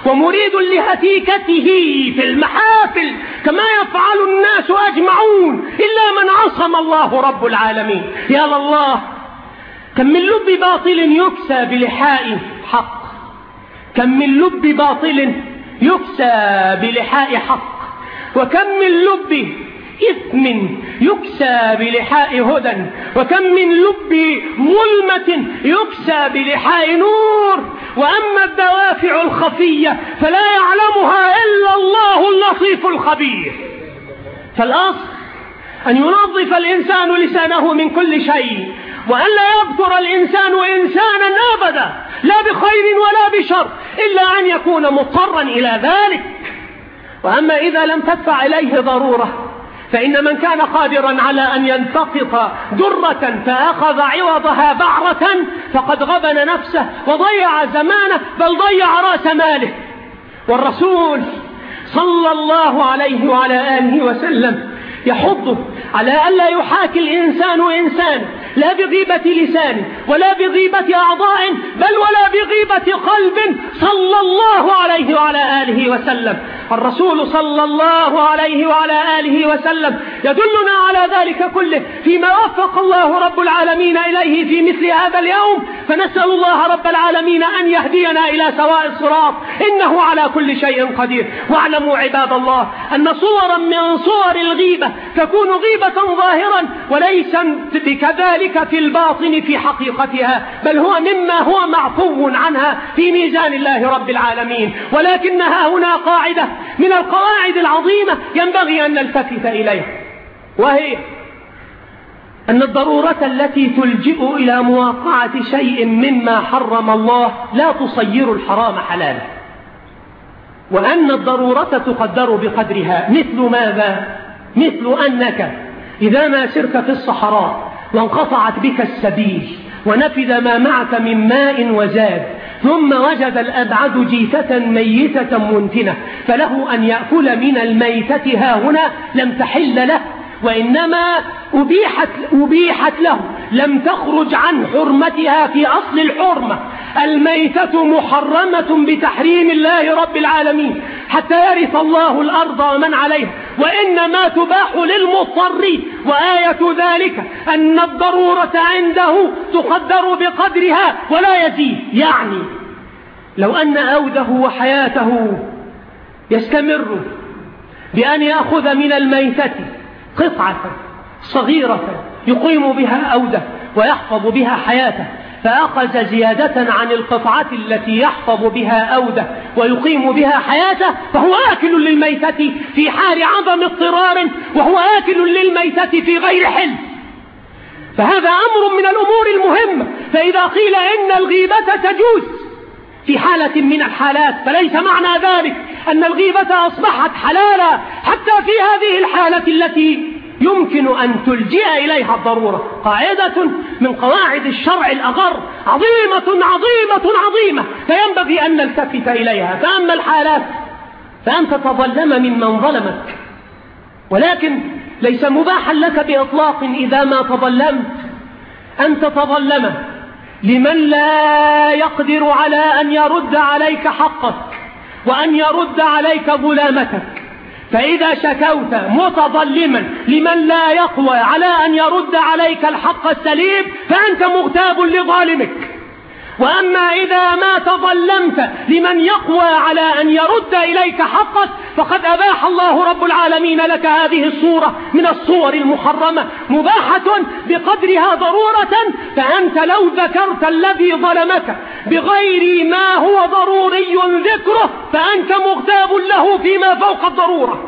ومريد لهتيكته في المحافل كما يفعل الناس أجمعون إلا من عصم الله رب العالمين. يا الله، كم من لب باطل يكسى بلحاء حق، كم من لب باطل يكسى بلحاء حق، وكم من لب إثم يكسى بلحاء هدى، وكم من لب ظلمة يكسى بلحاء نور. وأما الدوافع الخفية فلا يعلمها إلا الله اللطيف الخبير. فالأصل أن ينظف الإنسان لسانه من كل شيء، وأن لا يبتر الإنسان إنسانا أبدا، لا بخير ولا بشر، إلا أن يكون مضطرا إلى ذلك. وأما إذا لم تدفع إليه ضرورة، فإن من كان قادرا على أن ينتقط درة فأخذ عوضها بعرة فقد غبن نفسه وضيع زمانه، بل ضيع رأس ماله. والرسول صلى الله عليه وعلى آله وسلم يحض على ألا يحاكي الإنسان إنسان، لا بغيبة لسان ولا بغيبة أعضاء، بل ولا بغيبة قلب، صلى الله عليه وعلى آله وسلم. الرسول صلى الله عليه وعلى آله وسلم يدلنا على ذلك كله فيما وفق الله رب العالمين إليه في مثل هذا اليوم، فنسأل الله رب العالمين أن يهدينا إلى سواء الصراط، إنه على كل شيء قدير. واعلموا عباد الله أن صورا من صور الغيبة تكون غيبة ظاهرا، وليس بكذلك في الباطن في حقيقتها، بل هو مما هو معفو عنها في ميزان الله رب العالمين. ولكنها هنا قاعدة من القواعد العظيمة ينبغي أن نلتفت إليها، وهي أن الضرورة التي تلجئ إلى مواقعة شيء مما حرم الله لا تصير الحرام حلالا، وأن الضرورة تقدر بقدرها. مثل ماذا؟ مثل أنك إذا ما سرت في الصحراء وانقطعت بك السبيل ونفذ ما معك من ماء وزاد، ثم وجد الأبعد جيفة ميتة منتنة، فله أن يأكل من الميتة هاهنا، لم تحل له وإنما أبيحت له، لم تخرج عن حرمتها في أصل الحرمة. الميتة محرمة بتحريم الله رب العالمين حتى يرث الله الأرض ومن عليها، وإنما تباح للمضطر. وآية ذلك أن الضرورة عنده تقدر بقدرها ولا يزيد. يعني لو أن أوده وحياته يستمر بأن يأخذ من الميتة قطعة صغيرة يقيم بها أوده ويحفظ بها حياته، فأخذ زيادة عن القطعة التي يحفظ بها أوده ويقيم بها حياته، فهو آكل للميتة في حال عدم اضطرار، وهو آكل للميتة في غير حل. فهذا أمر من الأمور المهمة. فإذا قيل إن الغيبة تجوز في حالة من الحالات، فليس معنى ذلك أن الغيبة أصبحت حلالا حتى في هذه الحالة التي يمكن أن تلجئ إليها الضرورة. قاعدة من قواعد الشرع الأغر عظيمة عظيمة عظيمة، فينبغي أن نلتفت إليها. فأما الحالات فأن تتظلم ممن ظلمك، ولكن ليس مباحا لك بإطلاق إذا ما تظلمت أن تتظلم لمن لا يقدر على أن يرد عليك حقك وأن يرد عليك ظلامتك. فإذا شكوت متظلما لمن لا يقوى على أن يرد عليك الحق السليم فأنت مغتاب لظالمك. وأما إذا ما تظلمت لمن يقوى على أن يرد إليك حقك فقد أباح الله رب العالمين لك هذه الصورة من الصور المحرمة، مباحة بقدرها ضرورة. فأنت لو ذكرت الذي ظلمك بغير ما هو ضروري ذكره فأنت مغتاب له فيما فوق الضرورة.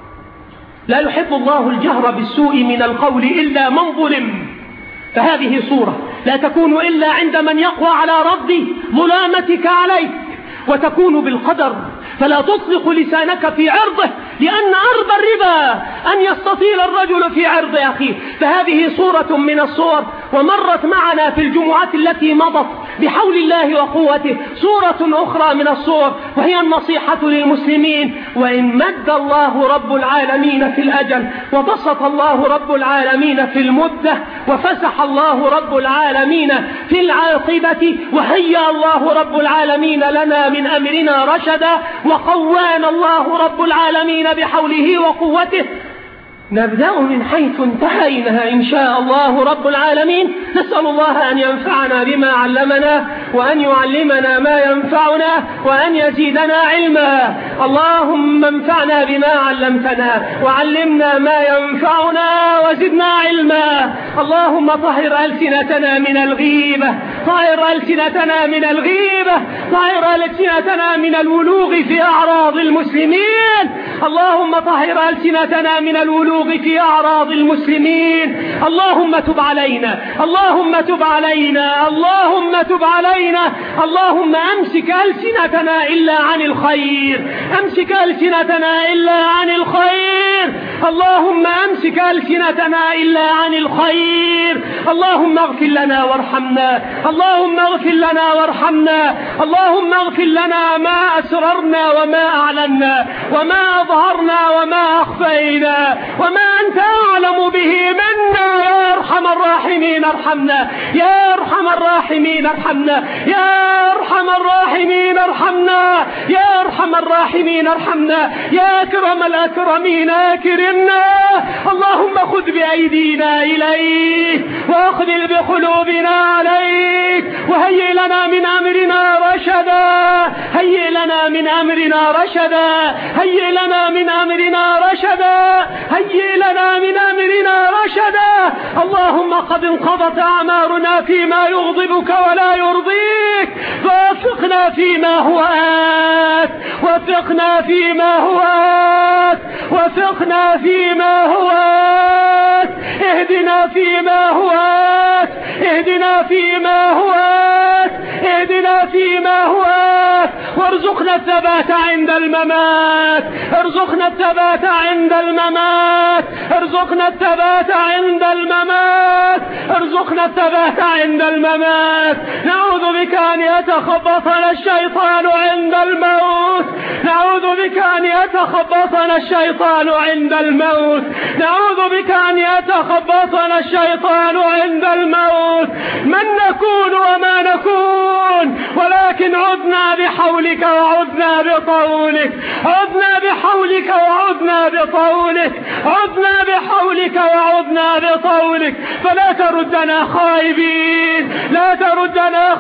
لا يحب الله الجهر بالسوء من القول إلا من ظلم، فهذه صورة لا تكون إلا عند من يقوى على رد ظلامتك عليك، وتكون بالقدر، فلا تطلق لسانك في عرضه، لأن عرض الربا أن يستطيل الرجل في عرض أخيه. فهذه صورة من الصور، ومرت معنا في الجمعات التي مضت بحول الله وقوته سورة أخرى من الصور، وهي النصيحة للمسلمين. وإن مد الله رب العالمين في الأجل وبسط الله رب العالمين في المدة وفسح الله رب العالمين في العاقبة وهيأ الله رب العالمين لنا من أمرنا رشدا وقوانا الله رب العالمين بحوله وقوته، نبدأ من حيث انتهينا إن شاء الله رب العالمين. نسأل الله أن ينفعنا بما علمنا وأن يعلمنا ما ينفعنا وأن يزيدنا علما. اللهم انفعنا بما علمتنا وعلمنا ما ينفعنا وزدنا علما. اللهم طهر ألسنتنا من الغيبة، طهر ألسنتنا من الغيبة، طهر ألسنتنا من الولوغ في أعراض المسلمين. اللهم طهر ألسنتنا من الولوغ في أعراض المسلمين. اللهم تب علينا، اللهم تب علينا، اللهم تب علينا. اللهم أمسك ألسنتنا إلا عن الخير، أمسك ألسنتنا إلا عن الخير. اللهم أمسك ألسنتنا إلا عن الخير. اللهم اغفر لنا وارحمنا، اللهم اغفر لنا وارحمنا. اللهم اغفر لنا ما أسررنا وما أعلنا وما أظهرنا وما أخفينا وما أنت أعلم به منا. يا أرحم الراحمين ارحمنا، يا أرحم الراحمين ارحمنا، يا أرحم الراحمين ارحمنا، يا أرحم الراحمين ارحمنا، يا أكرم الأكرمين أكرمنا. اللهم خذ بأيدينا إليك وأقبل بقلوبنا عليك وهيئ لنا من أمرنا رشدا، هيئ لنا من أمرنا رشدا، هيئ لنا من أمرنا رشدا، هيئ لنا من أمرنا رشدا. اللهم قد انقضت أعمارنا فيما يغضبك ولا يرضيك، فوفقنا فيما هو آت، وفقنا فيما هو آت، وفقنا فيما هو آت، اهدنا فيما هو آت، اهدنا فيما هو آت، اهدنا فيما هو آت، وارزقنا الثبات عند الممات، ارزقنا الثبات عند الممات، ارزقنا الثبات عند الممات، ارزقنا الثبات عند الممات. نعوذ بك أن يتخبطنا الشيطان عند الموت، نعوذ بك أن يتخبطنا الشيطان عند الموت، نعوذ بك أن يتخبطنا الشيطان عند الموت. من نكون وما نكون، ولكن عدنا بحولك وعدنا بطولك، عدنا بحولك وعدنا بطولك، عدنا بحولك وعدنا بطولك. فلا تردنا خائبين، لا تردنا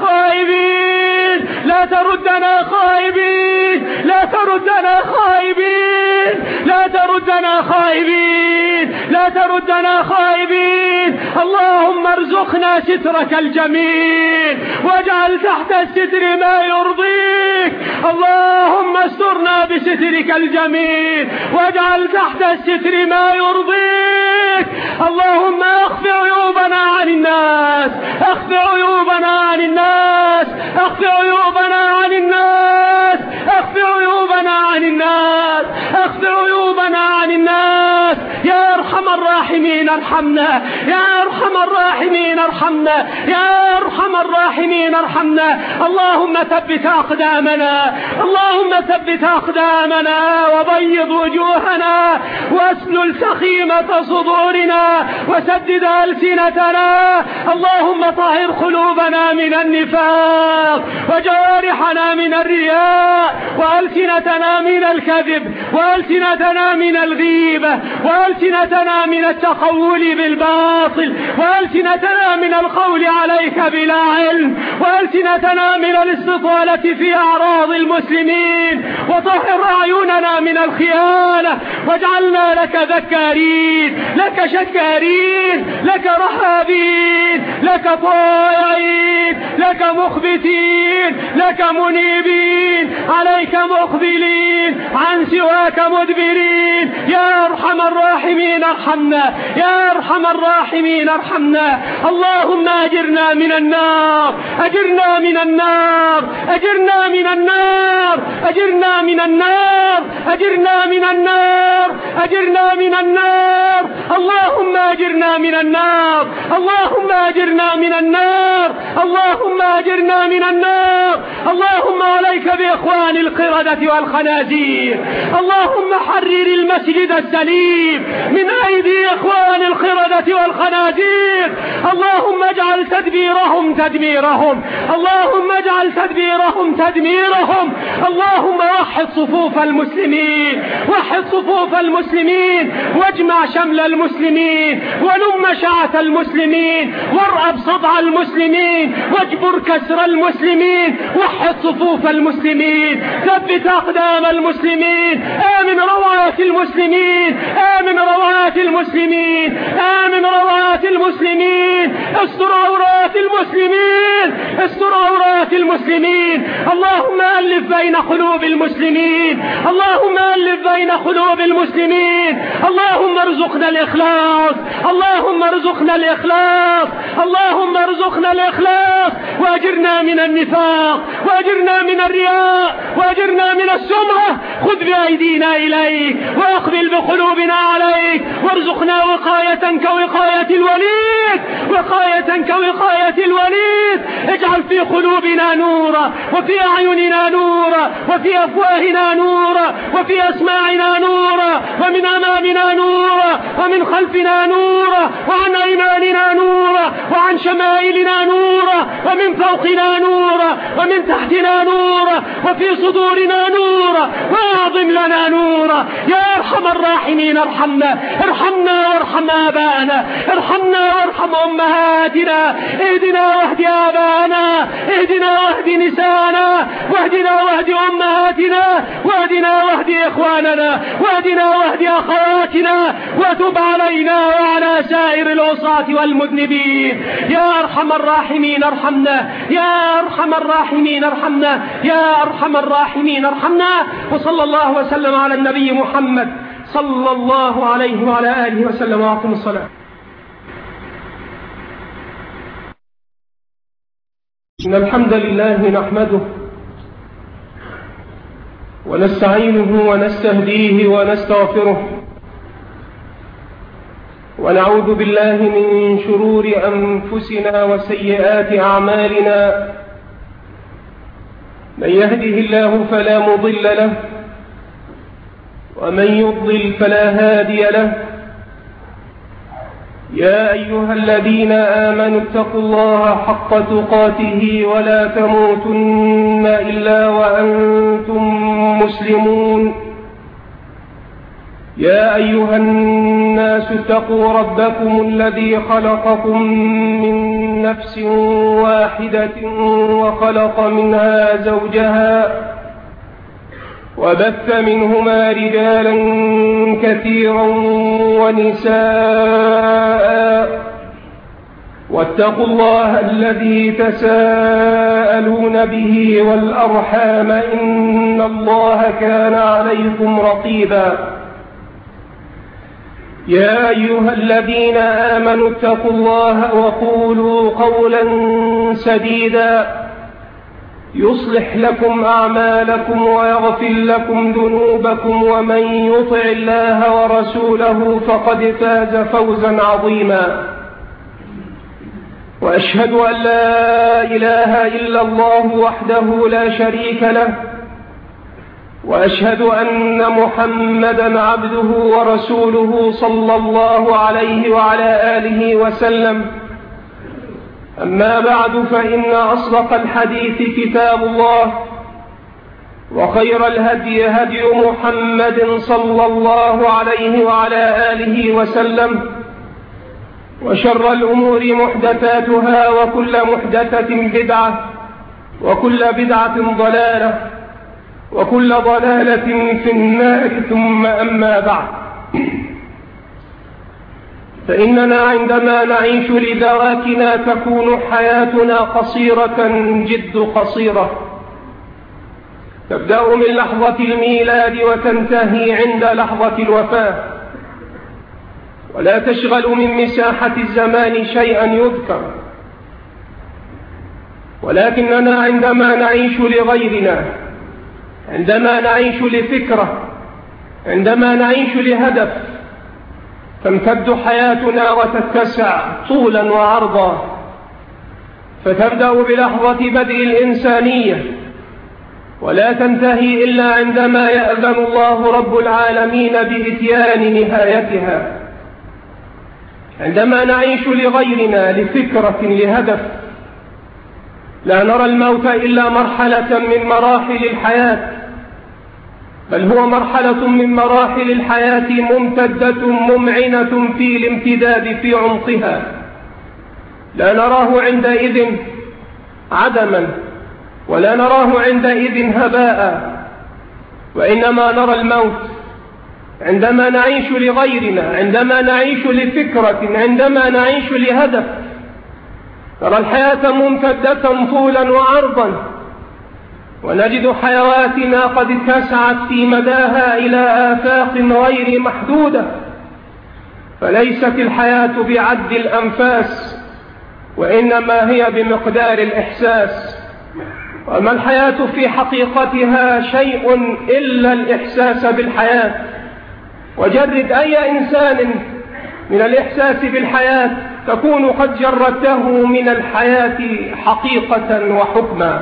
خائبين، لا تردنا خائبين، لا تردنا خائبين، لا تردنا خائبين، لا تردنا خائبين. اللهم ارزقنا سترك الجميل واجعل تحت الستر ما يرضيك. اللهم استرنا بسترك الجميل واجعل تحت الستر ما يرضيك. اللهم اخفي عيوبنا عن الناس، اخفي عيوبنا عن الناس، اخفي عيوبنا عن الناس، اخفي عيوبنا عن الناس، اخفي عيوبنا عن الناس. يا ارحم الراحمين ارحمنا، يا ارحم الراحمين ارحمنا، يا ارحم الراحمين ارحمنا. اللهم ثبت اقدامنا، اللهم ثبت اقدامنا وبيض وجوهنا واسلل سخيمة صدورنا وسدد ألسنتنا. اللهم طهر قلوبنا من النفاق وجوارحنا من الرياء وألسنتنا من الكذب وألسنتنا من الغيبة وألسنتنا من التقول بالباطل وألسنتنا من القول عليك بلا علم وألسنتنا من الاستطالة في أعراض المسلمين. وطهر أعيننا من الخيانة واجعلنا لك ذكارين، لك شكارين، لك رهابين، لك طائعين، لك مخبتين، لك منيبين، عليك مقبلين، عن سواك مدبرين. يا أرحم الراحمين ارحمنا، يا أرحم الراحمين ارحمنا. اللهم أجرنا من النار، أجرنا من النار، أجرنا من النار، أجرنا من النار، أجرنا من النار، أجرنا من النار. اللهم أجرنا من النار، اللهم أجرنا من النار، اللهم أجرنا من النار. اللهم عليك بإخوان القردة والخنازير، اللهم حرر المسجد السليم من أيدي إخوان القردة والخنازير. اللهم اجعل تدبيرهم تدميرهم، اللهم اجعل تدبيرهم تدميرهم. اللهم وحد صفوف المسلمين، وحد صفوف المسلمين، واجمع شمل المسلمين، ولم شعث المسلمين، وارأب صدع المسلمين، واجبر كسر المسلمين. وحد صفوف المسلمين، ثبت أقدام المسلمين، آمن روعات المسلمين، آمن روعات المسلمين، آمن روعات المسلمين. استر عورات المسلمين، استر عورات المسلمين. اللهم ألف بين قلوب المسلمين، اللهم ألف بين قلوب المسلمين. اللهم ارزقنا الإخلاص، اللهم ارزقنا الإخلاص، اللهم ارزقنا الإخلاص. وأجرنا من النفاق، وأجرنا من الرياء، وأجرنا من السمعة. خذ بأيدينا إليك، وأقبل بقلوبنا عليك، وارزقنا وقاية كوقاية الوليد، وقاية كوقاية الوليد. اجعل في قلوبنا نورا، وفي أعيننا نورا، وفي أفواهنا نورا، وفي أسماعنا نورا، ومن أمامنا نورا، ومن خلفنا نورا، وعن أيماننا نورا، وعن شمائلنا نورا، ومن فوقنا نورا، ومن تحتنا نورا، وفي صدورنا نورا. واعظم لنا نورا يا أرحم الراحمين. ارحمنا، ارحمنا وارحم آباءنا، ارحمنا وارحم أمهاتنا. اهدنا واهد آباءنا، اهدنا واهد نساءنا، واهدنا واهد أمهاتنا، واهدنا واهد إخواننا، واهدنا واهد أخواتنا. وتب علينا وعلى سائر العصاة والمذنبين. يا أرحم الراحمين ارحمنا، يا أرحم الراحمين ارحمنا، يا أرحم الراحمين ارحمنا. وصلى الله وسلم على النبي محمد صلى الله عليه وعلى آله وسلم. وأقم الصلاة. إن الحمد لله نحمده ونستعينه ونستهديه ونستغفره، ونعوذ بالله من شرور أنفسنا وسيئات أعمالنا. من يهده الله فلا مضل له، ومن يضلل فلا هادي له. يا أيها الذين آمنوا اتقوا الله حق تقاته ولا تموتن إلا وأنتم مسلمون. يا أيها الناس اتقوا ربكم الذي خلقكم من نفس واحدة وخلق منها زوجها، وبث منهما رجالا كثيرا ونساء. واتقوا الله الذي تساءلون به والأرحام، إن الله كان عليكم رقيبا. يا أيها الذين آمنوا اتقوا الله وقولوا قولا سديدا يصلح لكم أعمالكم ويغفر لكم ذنوبكم، ومن يطع الله ورسوله فقد فاز فوزا عظيما. وأشهد أن لا إله إلا الله وحده لا شريك له، وأشهد أن محمدا عبده ورسوله صلى الله عليه وعلى آله وسلم. أما بعد، فإن أصدق الحديث كتاب الله، وخير الهدي هدي محمد صلى الله عليه وعلى آله وسلم. وشر الأمور محدثاتها، وكل محدثة بدعة، وكل بدعة ضلالة، وكل ضلالة في النار. ثم أما بعد، فإننا عندما نعيش لذواتنا تكون حياتنا قصيرة جد قصيرة، تبدأ من لحظة الميلاد وتنتهي عند لحظة الوفاة، ولا تشغل من مساحة الزمان شيئا يذكر. ولكننا عندما نعيش لغيرنا، عندما نعيش لفكرة، عندما نعيش لهدف، تمتد حياتنا وتتسع طولا وعرضا، فتبدأ بلحظة بدء الإنسانية ولا تنتهي إلا عندما يأذن الله رب العالمين بإتيان نهايتها. عندما نعيش لغيرنا، لفكرة، لهدف، لا نرى الموت إلا مرحلة من مراحل الحياة، بل هو مرحلة من مراحل الحياة ممتدة ممعنة في الامتداد في عمقها. لا نراه عندئذ عدما، ولا نراه عندئذ هباء، وإنما نرى الموت عندما نعيش لغيرنا، عندما نعيش لفكرة، عندما نعيش لهدف. نرى الحياة ممتدة طولا وعرضا، ونجد حيواتنا قد اتسعت في مداها إلى آفاق غير محدودة. فليست الحياة بعد الأنفاس، وإنما هي بمقدار الإحساس. وما الحياة في حقيقتها شيء إلا الإحساس بالحياة. وجرد أي إنسان من الإحساس بالحياة تكون قد جردته من الحياة حقيقة وحكما.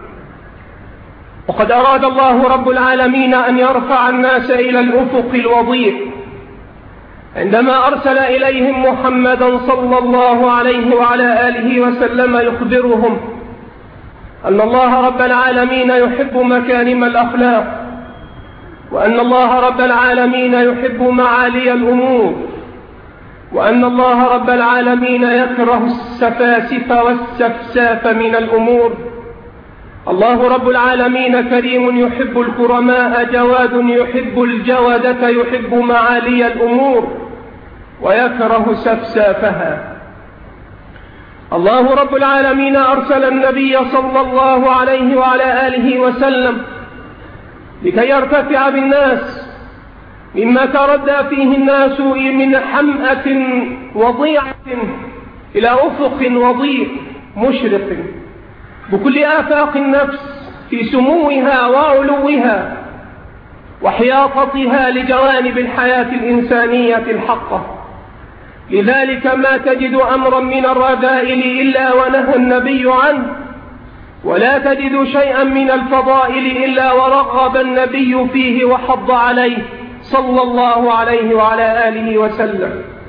وقد أراد الله رب العالمين أن يرفع الناس إلى الأفق الوضيء عندما أرسل إليهم محمدا صلى الله عليه وعلى آله وسلم يخبرهم أن الله رب العالمين يحب مكارم الأخلاق، وأن الله رب العالمين يحب معالي الأمور، وأن الله رب العالمين يكره السفاسف والسفساف من الأمور. الله رب العالمين كريم يحب الكرماء، جواد يحب الجودة، يحب معالي الأمور ويكره سفسافها. الله رب العالمين أرسل النبي صلى الله عليه وعلى آله وسلم لكي يرتفع بالناس مما تردى فيه الناس من حمأة وضيعة إلى أفق وضيء مشرق بكل آفاق النفس في سموها وعلوها وحياطتها لجوانب الحياة الإنسانية الحقة. لذلك ما تجد أمرا من الرذائل إلا ونهى النبي عنه، ولا تجد شيئا من الفضائل إلا ورغب النبي فيه وحض عليه صلى الله عليه وعلى آله وسلم.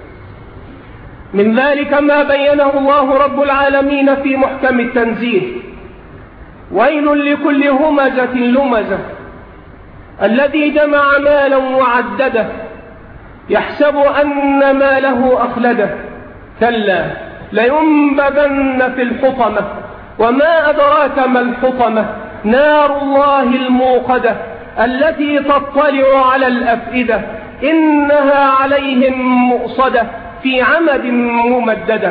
من ذلك ما بينه الله رب العالمين في محكم التنزيل: ويل لكل همزة لمزة الذي جمع مالا وعدده يحسب أن ماله أخلده كلا لينبذن في الحطمة وما أدراك ما الحطمة نار الله الموقدة التي تطلع على الأفئدة إنها عليهم مؤصدة في عمد ممددة.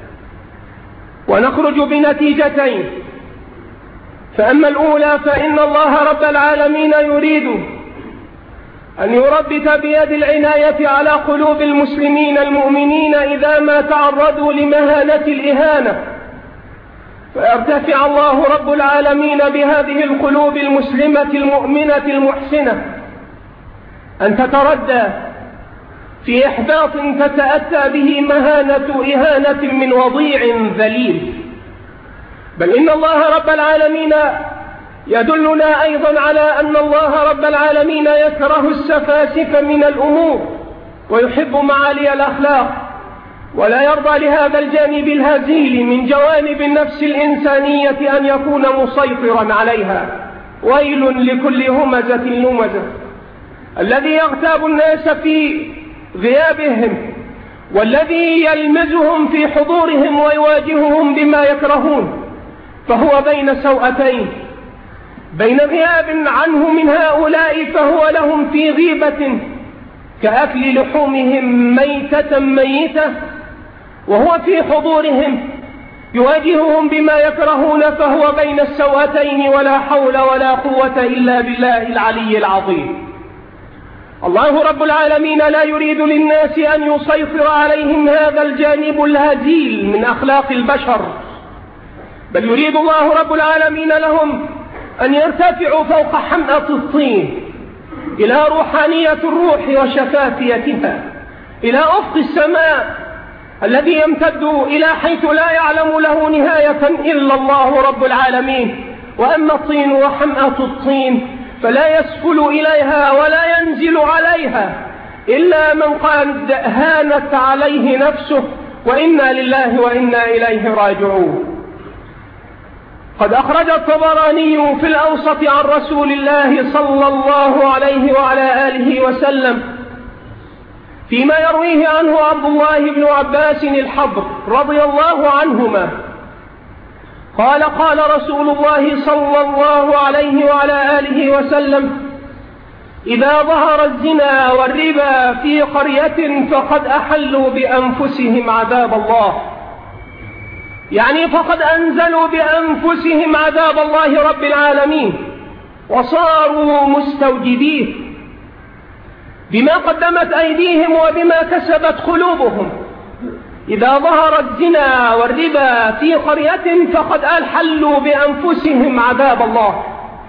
ونخرج بنتيجتين: فأما الأولى فإن الله رب العالمين يريد أن يربط بيد العناية على قلوب المسلمين المؤمنين إذا ما تعرضوا لمهانة الإهانة، فيرتفع الله رب العالمين بهذه القلوب المسلمة المؤمنة المحسنة أن تتردى في إحباط تتأتى به إهانة من وضيع ذليل. بل إن الله رب العالمين يدلنا أيضا على أن الله رب العالمين يكره السفاسف من الأمور ويحب معالي الأخلاق، ولا يرضى لهذا الجانب الهزيل من جوانب النفس الإنسانية أن يكون مسيطرا عليها. ويل لكل همزة لمزة الذي يغتاب الناس في غيابهم، والذي يلمزهم في حضورهم ويواجههم بما يكرهون، فهو بين سوءتين: بين غياب عنه من هؤلاء فهو لهم في غيبة كأكل لحومهم ميتة ميتة، وهو في حضورهم يواجههم بما يكرهون، فهو بين السوءتين ولا حول ولا قوة إلا بالله العلي العظيم. الله رب العالمين لا يريد للناس أن يسيطر عليهم هذا الجانب الهزيل من أخلاق البشر، بل يريد الله رب العالمين لهم أن يرتفعوا فوق حمأة الطين إلى روحانية الروح وشفافيتها، إلى أفق السماء الذي يمتد إلى حيث لا يعلم له نهاية إلا الله رب العالمين. وأما الطين وحمأة الطين فلا يسفل إليها ولا ينزل عليها إلا من قد هانت عليه نفسه، وإنا لله وإنا إليه راجعون. قد أخرج الطبراني في الأوسط عن رسول الله صلى الله عليه وعلى آله وسلم فيما يرويه عنه عبد الله بن عباس الحبر رضي الله عنهما قال: قال رسول الله صلى الله عليه وعلى آله وسلم: إذا ظهر الزنا والربا في قرية فقد أحلوا بأنفسهم عذاب الله، يعني فقد أنزلوا بأنفسهم عذاب الله رب العالمين وصاروا مستوجبيه بما قدمت أيديهم وبما كسبت قلوبهم. إذا ظهر الزنا والربا في قرية فقد أحلوا بأنفسهم عذاب الله.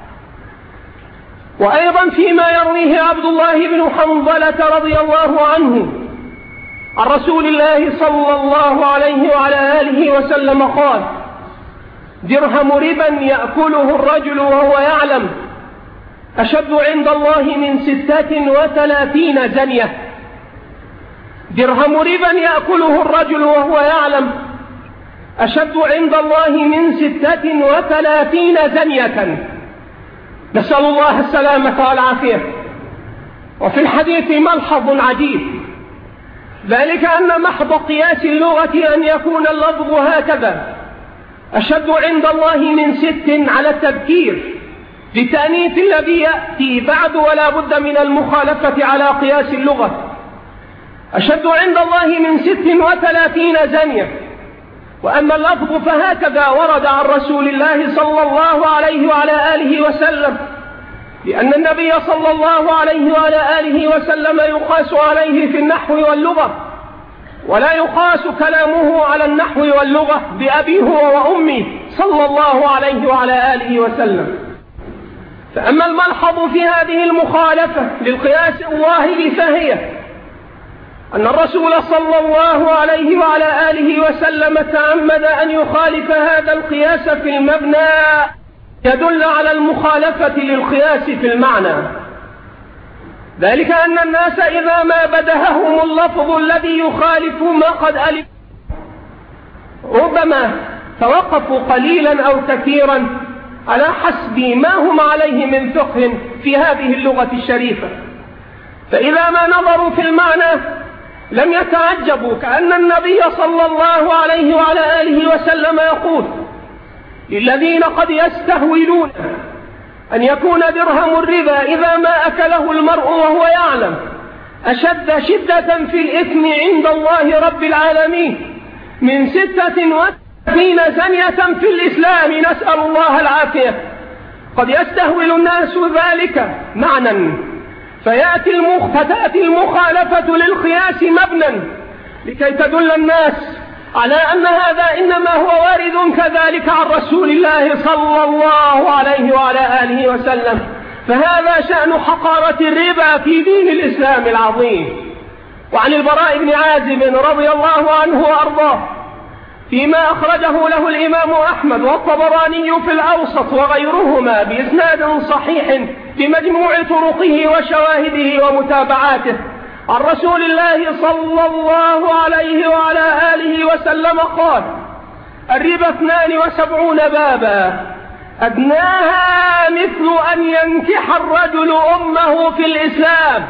وأيضا فيما يرويه عبد الله بن حنظلة رضي الله عنه عن رسول الله صلى الله عليه وعلى آله وسلم قال: درهم ربا يأكله الرجل وهو يعلم أشد عند الله من 36 زنية. درهم ربا يأكله الرجل وهو يعلم أشد عند الله من 36 زنية. نسأل الله السلامة والعافية. وفي الحديث ملحظ عجيب، ذلك أن محض قياس اللغة أن يكون اللفظ هكذا: أشد عند الله من 6 على التذكير للتأنيث الذي يأتي بعد ولا بد من المخالفة على قياس اللغة. أشد عند الله من 36 زانية. وأما اللفظ فهكذا ورد عن رسول الله صلى الله عليه وعلى آله وسلم، لأن النبي صلى الله عليه وعلى آله وسلم يقاس عليه في النحو واللغة، ولا يقاس كلامه على النحو واللغة بأبي هو وأمي صلى الله عليه وعلى آله وسلم. فأما الملحظ في هذه المخالفة للقياس الظاهر فهي أن الرسول صلى الله عليه وعلى آله وسلم تعمد أن يخالف هذا القياس في المبنى يدل على المخالفة للقياس في المعنى، ذلك أن الناس إذا ما بدههم اللفظ الذي يخالف ما قد ألف ربما توقفوا قليلا أو كثيرا على حسب ما هم عليه من فقه في هذه اللغة الشريفة، فإذا ما نظروا في المعنى لم يتعجبوا، كأن النبي صلى الله عليه وعلى آله وسلم يقول للذين قد يستهولون أن يكون درهم الربا إذا ما أكله المرء وهو يعلم أشد شدة في الإثم عند الله رب العالمين من 36 زنية في الإسلام، نسأل الله العافية. قد يستهول الناس ذلك معنى فتأتي المخالفة للقياس مبنى لكي تدل الناس على أن هذا إنما هو وارد كذلك عن رسول الله صلى الله عليه وعلى آله وسلم، فهذا شأن حقارة الربا في دين الإسلام العظيم. وعن البراء بن عازب رضي الله عنه وأرضاه فيما أخرجه له الإمام أحمد والطبراني في الأوسط وغيرهما بإسناد صحيح بمجموع طرقه وشواهده ومتابعاته عن رسول الله صلى الله عليه وعلى آله وسلم قال: الربا 72 بابا أدناها مثل أن ينكح الرجل أمه في الإسلام،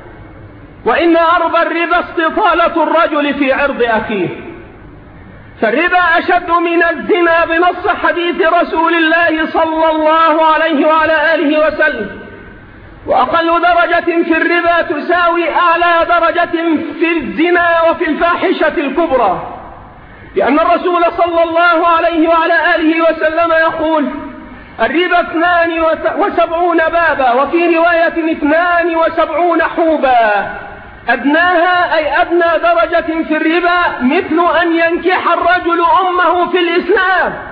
وإن أربى الربا استطالة الرجل في عرض أخيه. فالربا أشد من الزنا بنص حديث رسول الله صلى الله عليه وعلى آله وسلم، وأقل درجة في الربا تساوي أعلى درجة في الزنا وفي الفاحشة الكبرى، لأن الرسول صلى الله عليه وعلى آله وسلم يقول: الربا 72 بابا، وفي رواية 72 حوبا، أدناها أي أدنى درجة في الربا مثل أن ينكح الرجل أمه في الإسلام،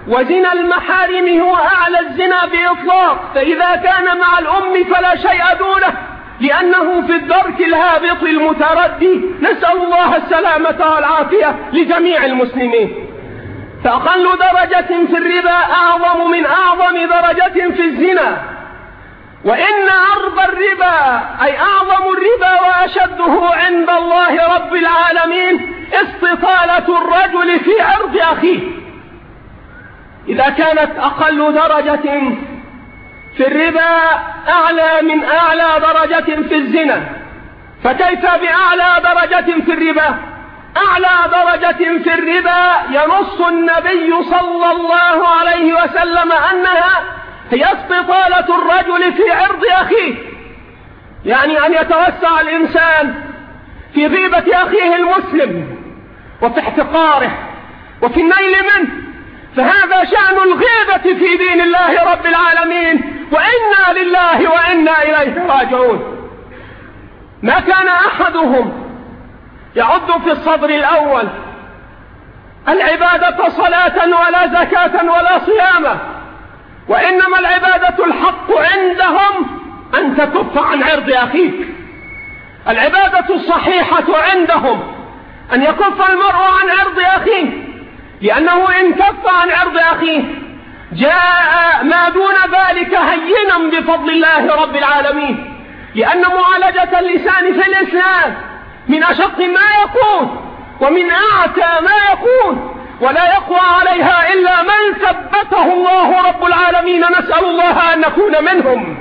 وزنا المحارم هو أعلى الزنا بإطلاق، فإذا كان مع الأم فلا شيء دونه، لأنه في الدرك الهابط المتردي، نسأل الله السلامة والعافية لجميع المسلمين. فأقل درجة في الربا أعظم من أعظم درجة في الزنا، وإن عرض الربا أي أعظم الربا وأشده عند الله رب العالمين استطالة الرجل في عرض أخيه. إذا كانت أقل درجة في الربا أعلى من أعلى درجة في الزنا، فكيف بأعلى درجة في الربا؟ أعلى درجة في الربا ينص النبي صلى الله عليه وسلم أنها هي استطالة الرجل في عرض أخيه، يعني أن يتوسع الإنسان في غيبة أخيه المسلم وفي احتقاره وفي النيل منه، فهذا شأن الغيبة في دين الله رب العالمين، وإنا لله وإنا إليه راجعون. ما كان أحدهم يعد في الصدر الأول العبادة صلاة ولا زكاة ولا صيامة، وإنما العبادة الحق عندهم أن تكف عن عرض أخيك. العبادة الصحيحة عندهم أن يكف المرء عن عرض أخيه، لأنه إن كف عن عرض أخيه جاء ما دون ذلك هينا بفضل الله رب العالمين، لأن معالجة اللسان في الإسلام من أشق ما يكون ومن أعتى ما يكون، ولا يقوى عليها إلا من ثبته الله رب العالمين، نسأل الله أن نكون منهم.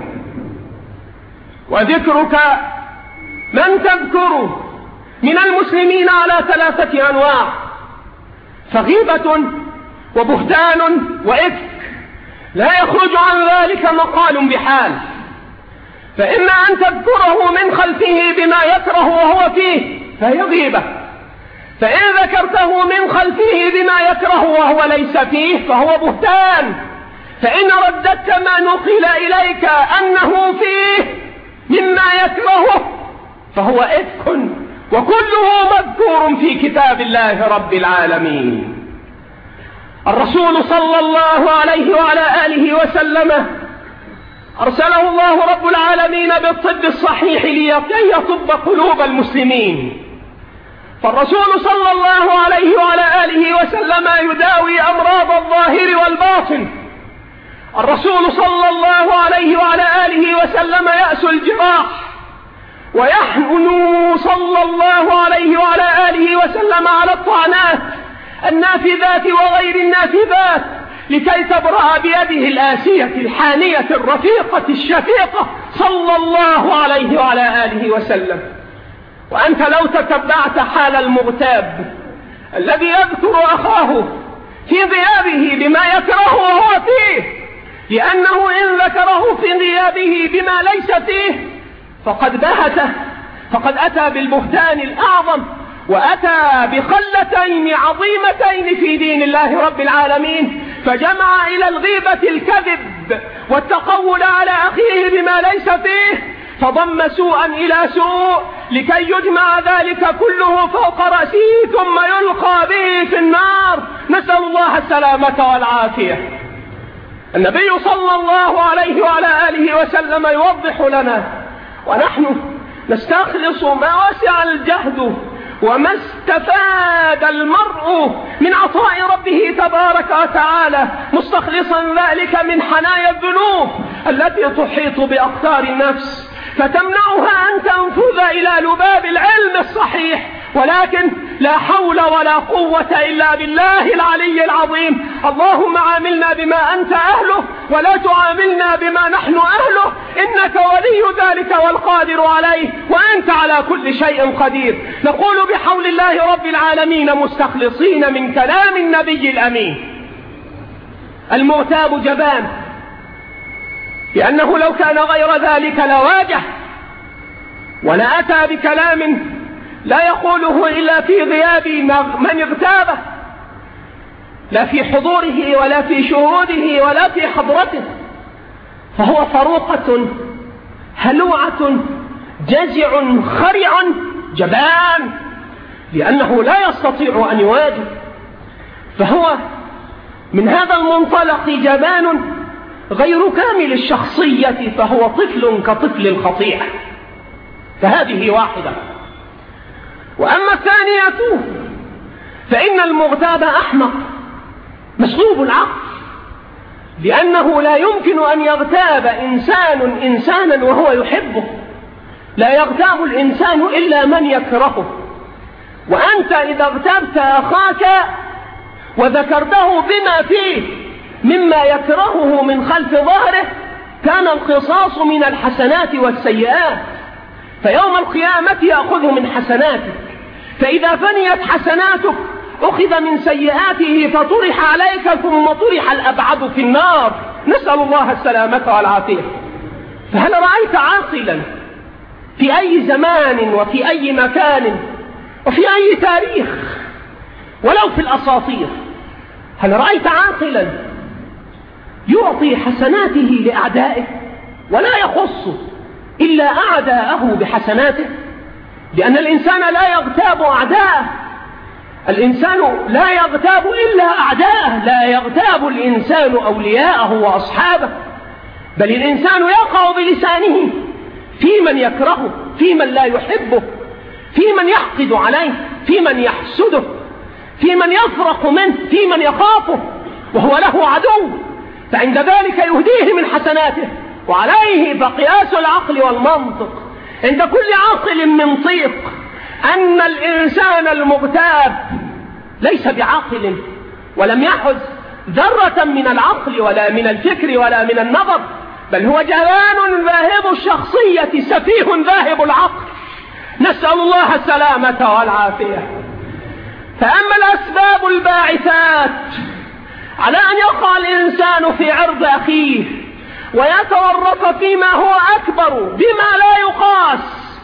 وذكرك من تذكر من المسلمين على 3 أنواع: فغيبة وبهتان وإفك، لا يخرج عن ذلك مقال بحال، فإما أن تذكره من خلفه بما يكره وهو فيه فهي غيبة، فإن ذكرته من خلفه بما يكره وهو ليس فيه فهو بهتان، فإن رددت ما نقل إليك أنه فيه مما يكرهه فهو إفك، وكله مذكور في كتاب الله رب العالمين. الرسول صلى الله عليه وعلى آله وسلم أرسله الله رب العالمين بالطب الصحيح لكي يطب قلوب المسلمين، فالرسول صلى الله عليه وعلى آله وسلم يداوي أمراض الظاهر والباطن. الرسول صلى الله عليه وعلى آله وسلم يأس الجراح، ويحنن صلى الله عليه وعلى آله وسلم على الطعنات النافذات وغير النافذات لكي تبرأ بيده الآسية الحانية الرفيقة الشفيقة صلى الله عليه وعلى آله وسلم. وأنت لو تتبعت حال المغتاب الذي يذكر أخاه في غيابه بما يكره وهو فيه، لأنه إن ذكره في غيابه بما ليس فيه فقد بهته، فقد أتى بالبهتان الأعظم، وأتى بخلتين عظيمتين في دين الله رب العالمين، فجمع إلى الغيبة الكذب والتقول على أخيه بما ليس فيه، فضم سوءا إلى سوء لكي يجمع ذلك كله فوق رأسه ثم يلقى به في النار، نسأل الله السلامة والعافية. النبي صلى الله عليه وعلى آله وسلم يوضح لنا، ونحن نستخلص ما وسع الجهد وما استفاد المرء من عطاء ربه تبارك وتعالى، مستخلصا ذلك من حنايا الذنوب التي تحيط بأقطار النفس فتمنعها أن تنفذ إلى لباب العلم الصحيح، ولكن لا حول ولا قوة إلا بالله العلي العظيم. اللهم عاملنا بما أنت أهله ولا تعاملنا بما نحن أهله، إنك ولي ذلك والقادر عليه، وأنت على كل شيء قدير. نقول بحول الله رب العالمين مستخلصين من كلام النبي الأمين: المغتاب جبان، لأنه لو كان غير ذلك لواجه ولا أتى بكلام لا يقوله إلا في غياب من اغتابه، لا في حضوره ولا في شهوده ولا في حضرته، فهو فروقة هلوعة جزع خرع جبان، لأنه لا يستطيع أن يواجه، فهو من هذا المنطلق جبان غير كامل الشخصية، فهو طفل كطفل الخطيئة. فهذه واحدة. وأما الثانية فإن المغتاب أحمق مسلوب العقل، لأنه لا يمكن أن يغتاب إنسان إنسانا وهو يحبه. لا يغتاب الإنسان إلا من يكرهه. وأنت إذا اغتبت أخاك وذكرته بما فيه مما يكرهه من خلف ظهره كان القصاص من الحسنات والسيئات، فيوم القيامة يأخذ من حسناتك، فإذا فنيت حسناتك أخذ من سيئاته فطرح عليك ثم طرح الأبعد في النار، نسأل الله السلامة والعافية. فهل رأيت عاقلا في أي زمان وفي أي مكان وفي أي تاريخ ولو في الأساطير، هل رأيت عاقلا يعطي حسناته لأعدائه ولا يخص إلا أعداءه بحسناته؟ لأن الإنسان لا يغتاب أعداءه، الإنسان لا يغتاب إلا أعداءه، لا يغتاب الإنسان أولياءه وأصحابه، بل الإنسان يقع بلسانه في من يكرهه، في من لا يحبه، في من يحقد عليه، في من يحسده، في من يفرق منه، في من يخافه وهو له عدو، فعند ذلك يهديه من حسناته. وعليه فقياس العقل والمنطق عند كل عاقل منطيق أن الإنسان المغتاب ليس بعاقل ولم يحز ذرة من العقل ولا من الفكر ولا من النظر، بل هو جبان ذاهب الشخصية سفيه ذاهب العقل، نسأل الله السلامة والعافية. فأما الأسباب الباعثات على أن يقع الإنسان في عرض أخيه ويتورط فيما هو أكبر بما لا يقاس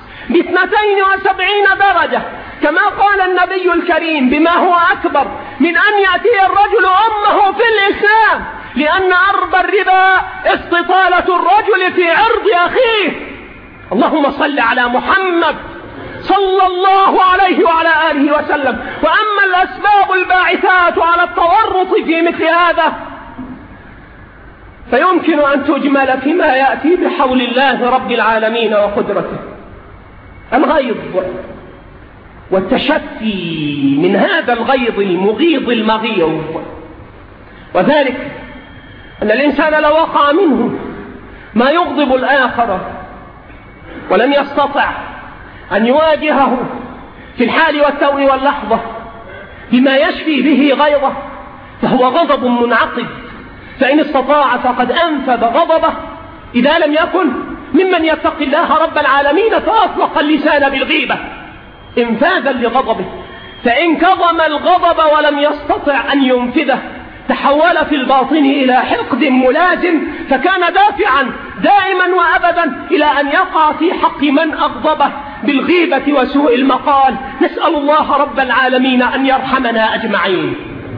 ب72 درجة، كما قال النبي الكريم بما هو أكبر من أن يأتي الرجل أمه في الإسلام، لأن عرض الربا استطالة الرجل في عرض أخيه. اللهم صل على محمد صلى الله عليه وعلى آله وسلم. وأما الأسباب الباعثات على التورط في مثل هذا فيمكن أن تجمل فيما يأتي بحول الله رب العالمين وقدرته: الغيظ والتشفي من هذا الغيظ المغيظ المغيظ، وذلك أن الإنسان لو وقع منه ما يغضب الآخر ولم يستطع أن يواجهه في الحال والتو واللحظة بما يشفي به غيظه فهو غضب منعقد، فإن استطاع فقد أنفذ غضبه إذا لم يكن ممن يتقي الله رب العالمين فأطلق اللسان بالغيبة انفاذا لغضبه، فإن كظم الغضب ولم يستطع أن ينفذه تحول في الباطن إلى حقد ملازم، فكان دافعا دائما وأبدا إلى أن يقع في حق من أغضبه بالغيبة وسوء المقال. نسأل الله رب العالمين أن يرحمنا أجمعين.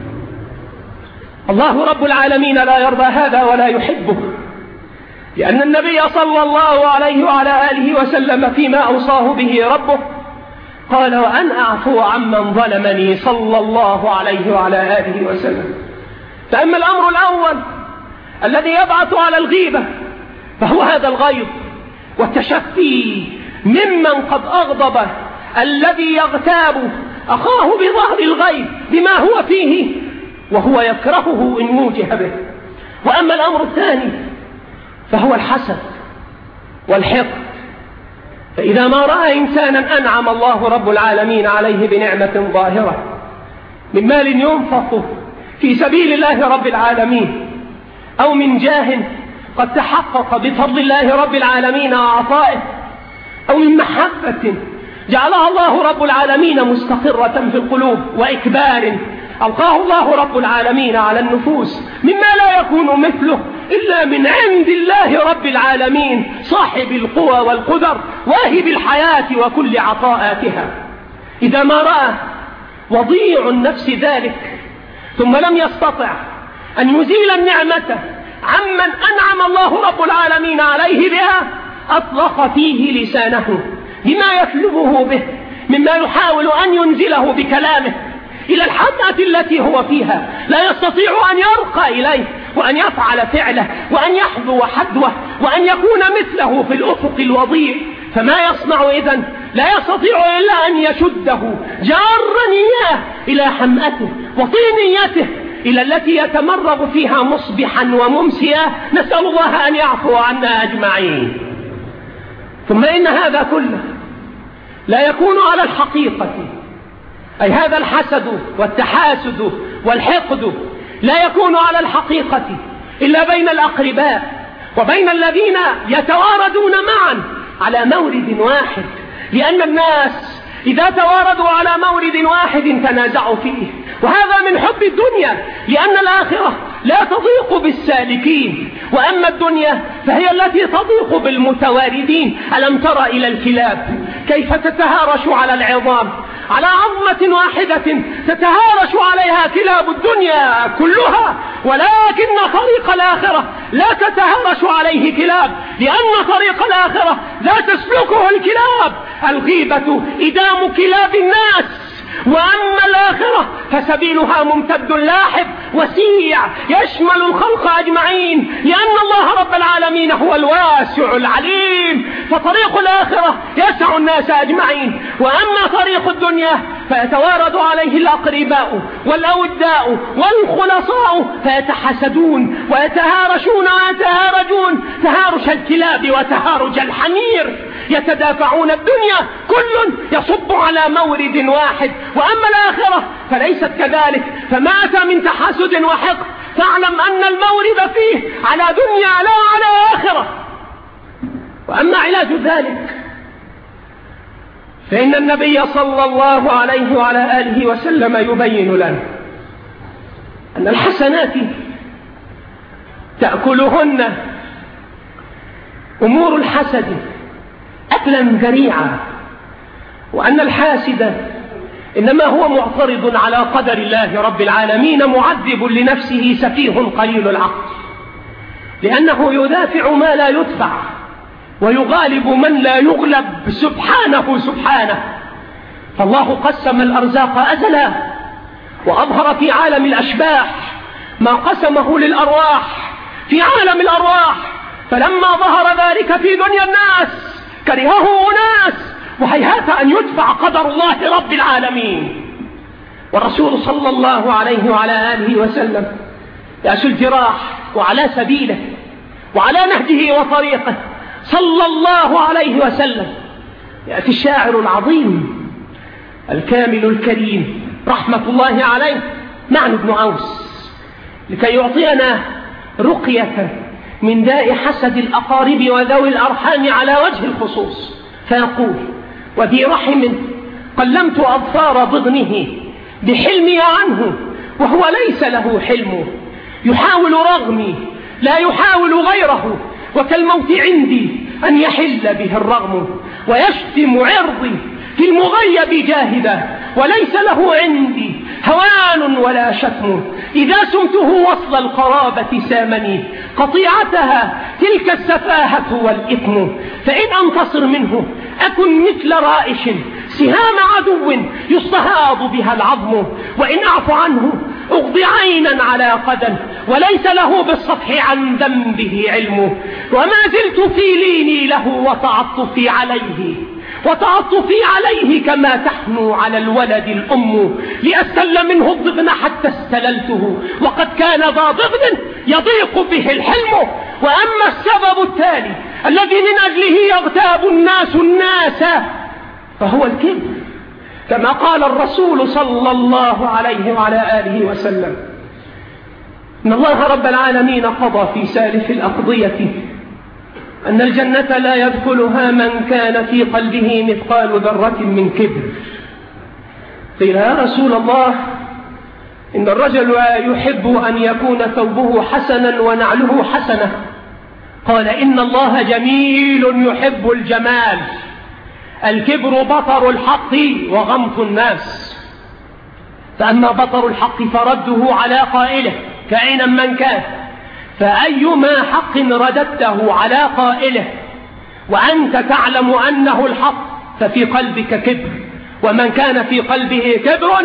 الله رب العالمين لا يرضى هذا ولا يحبه، لأن النبي صلى الله عليه وعلى آله وسلم فيما أوصاه به ربه قال: وأن أعفو عمن ظلمني، صلى الله عليه وعلى آله وسلم. فأما الأمر الأول الذي يبعث على الغيبة فهو هذا الغيظ والتشفي ممن قد أغضب الذي يغتاب أخاه بظهر الغيب بما هو فيه وهو يكرهه إن موجه به. وأما الأمر الثاني فهو الحسد والحقد، فإذا ما رأى إنسانا أنعم الله رب العالمين عليه بنعمة ظاهرة من مال ينفق في سبيل الله رب العالمين، أو من جاه قد تحقق بفضل الله رب العالمين وعطائه، أو من محبة جعلها الله رب العالمين مستقرة في القلوب، وإكبار ألقاه الله رب العالمين على النفوس مما لا يكون مثله إلا من عند الله رب العالمين صاحب القوى والقدر واهب الحياة وكل عطاءاتها. إذا ما رأى وضيع النفس ذلك ثم لم يستطع أن يزيل النعمة عمن أنعم الله رب العالمين عليه بها أطلق فيه لسانه بما يطلبه به مما يحاول أن ينزله بكلامه إلى الحمأة التي هو فيها، لا يستطيع أن يرقى إليه وأن يفعل فعله وأن يحذو حذوه وأن يكون مثله في الأفق الوضيع. فما يصنع إذن؟ لا يستطيع إلا أن يشده جارا إياه إلى حمأته وطينيته، إلى التي يتمرغ فيها مصبحا وممسيا. نسأل الله أن يعفو عنا أجمعين. ثم إن هذا كله لا يكون على الحقيقة، أي هذا الحسد والتحاسد والحقد لا يكون على الحقيقة إلا بين الأقرباء وبين الذين يتواردون معا على مورد واحد، لأن الناس إذا تواردوا على مورد واحد تنازعوا فيه، وهذا من حب الدنيا، لأن الآخرة لا تضيق بالسالكين، وأما الدنيا فهي التي تضيق بالمتواردين. ألم تر إلى الكلاب كيف تتهارش على العظام، على عظمة واحدة تتهارش عليها كلاب الدنيا كلها، ولكن طريق الآخرة لا تتهارش عليه كلاب، لأن طريق الآخرة لا تسلكه الكلاب. الغيبة إدام كلاب الناس، وأما الآخرة فسبيلها ممتد لاحب وسيع يشمل الخلق أجمعين، لأن الله رب العالمين هو الواسع العليم، فطريق الآخرة يسع الناس أجمعين. وأما طريق الدنيا فيتوارد عليه الأقرباء والأوداء والخلصاء فيتحسدون ويتهارشون ويتهارجون تهارش الكلاب وتهارج الحمير، يتدافعون الدنيا، كل يصب على مورد واحد. وأما الآخرة فليست كذلك، فمات من تحاسد وحقد فاعلم أن المورد فيه على دنيا لا على آخرة. وأما علاج ذلك فإن النبي صلى الله عليه وعلى آله وسلم يبين لنا أن الحسنات تأكلهن أمور الحسد أكلا ذريعا، وأن الحاسد إنما هو معترض على قدر الله رب العالمين، معذب لنفسه، سفيه قليل العقل، لأنه يدافع ما لا يدفع ويغالب من لا يغلب سبحانه. فالله قسم الأرزاق أزلا وأظهر في عالم الأشباح ما قسمه للأرواح في عالم الأرواح، فلما ظهر ذلك في دنيا الناس كرهه أناس، وهيهات أن يدفع قدر الله رب العالمين. والرسول صلى الله عليه وعلى آله وسلم يأسو الجراح وعلى سبيله وعلى نهجه وطريقه صلى الله عليه وسلم يأتي الشاعر العظيم الكامل الكريم رحمة الله عليه معنى بن عوس لكي يعطينا رقية من داء حسد الأقارب وذوي الأرحام على وجه الخصوص، فيقول: وذي رحم قلمت أظفار ضغنه بحلمي عنه وهو ليس له حلم، يحاول رغمي لا يحاول غيره، وكالموت عندي أن يحل به الرغم، ويشتم عرضي في المغيب جاهدا وليس له عندي هوان ولا شتم، إذا سمته وصل القرابة سامني قطيعتها تلك السفاهة والإثم، فإن أنتصر منه أكن مثل رائش سهام عدو يستهاض بها العظم، وإن أعف عنه أغضي عينا على قدم وليس له بالصفح عن ذنبه علم، وما زلت في ليني له وتعطفي عليه كما تحنو على الولد الأم، لأستل منه الضغن حتى استللته وقد كان ذا ضغن يضيق به الحلم. وأما السبب التالي الذي من أجله يغتاب الناس فهو الكبر، كما قال الرسول صلى الله عليه وعلى آله وسلم: إن الله رب العالمين قضى في سالف الأقضية أن الجنة لا يدخلها من كان في قلبه مثقال ذرة من كبر. قيل: يا رسول الله، إن الرجل يحب أن يكون ثوبه حسنا ونعله حسنة. قال: إن الله جميل يحب الجمال، الكبر بطر الحق وغمط الناس، فأما بطر الحق فرده على قائله كائنا من كان، فأيما حق رددته على قائله وأنت تعلم أنه الحق ففي قلبك كبر، ومن كان في قلبه كبر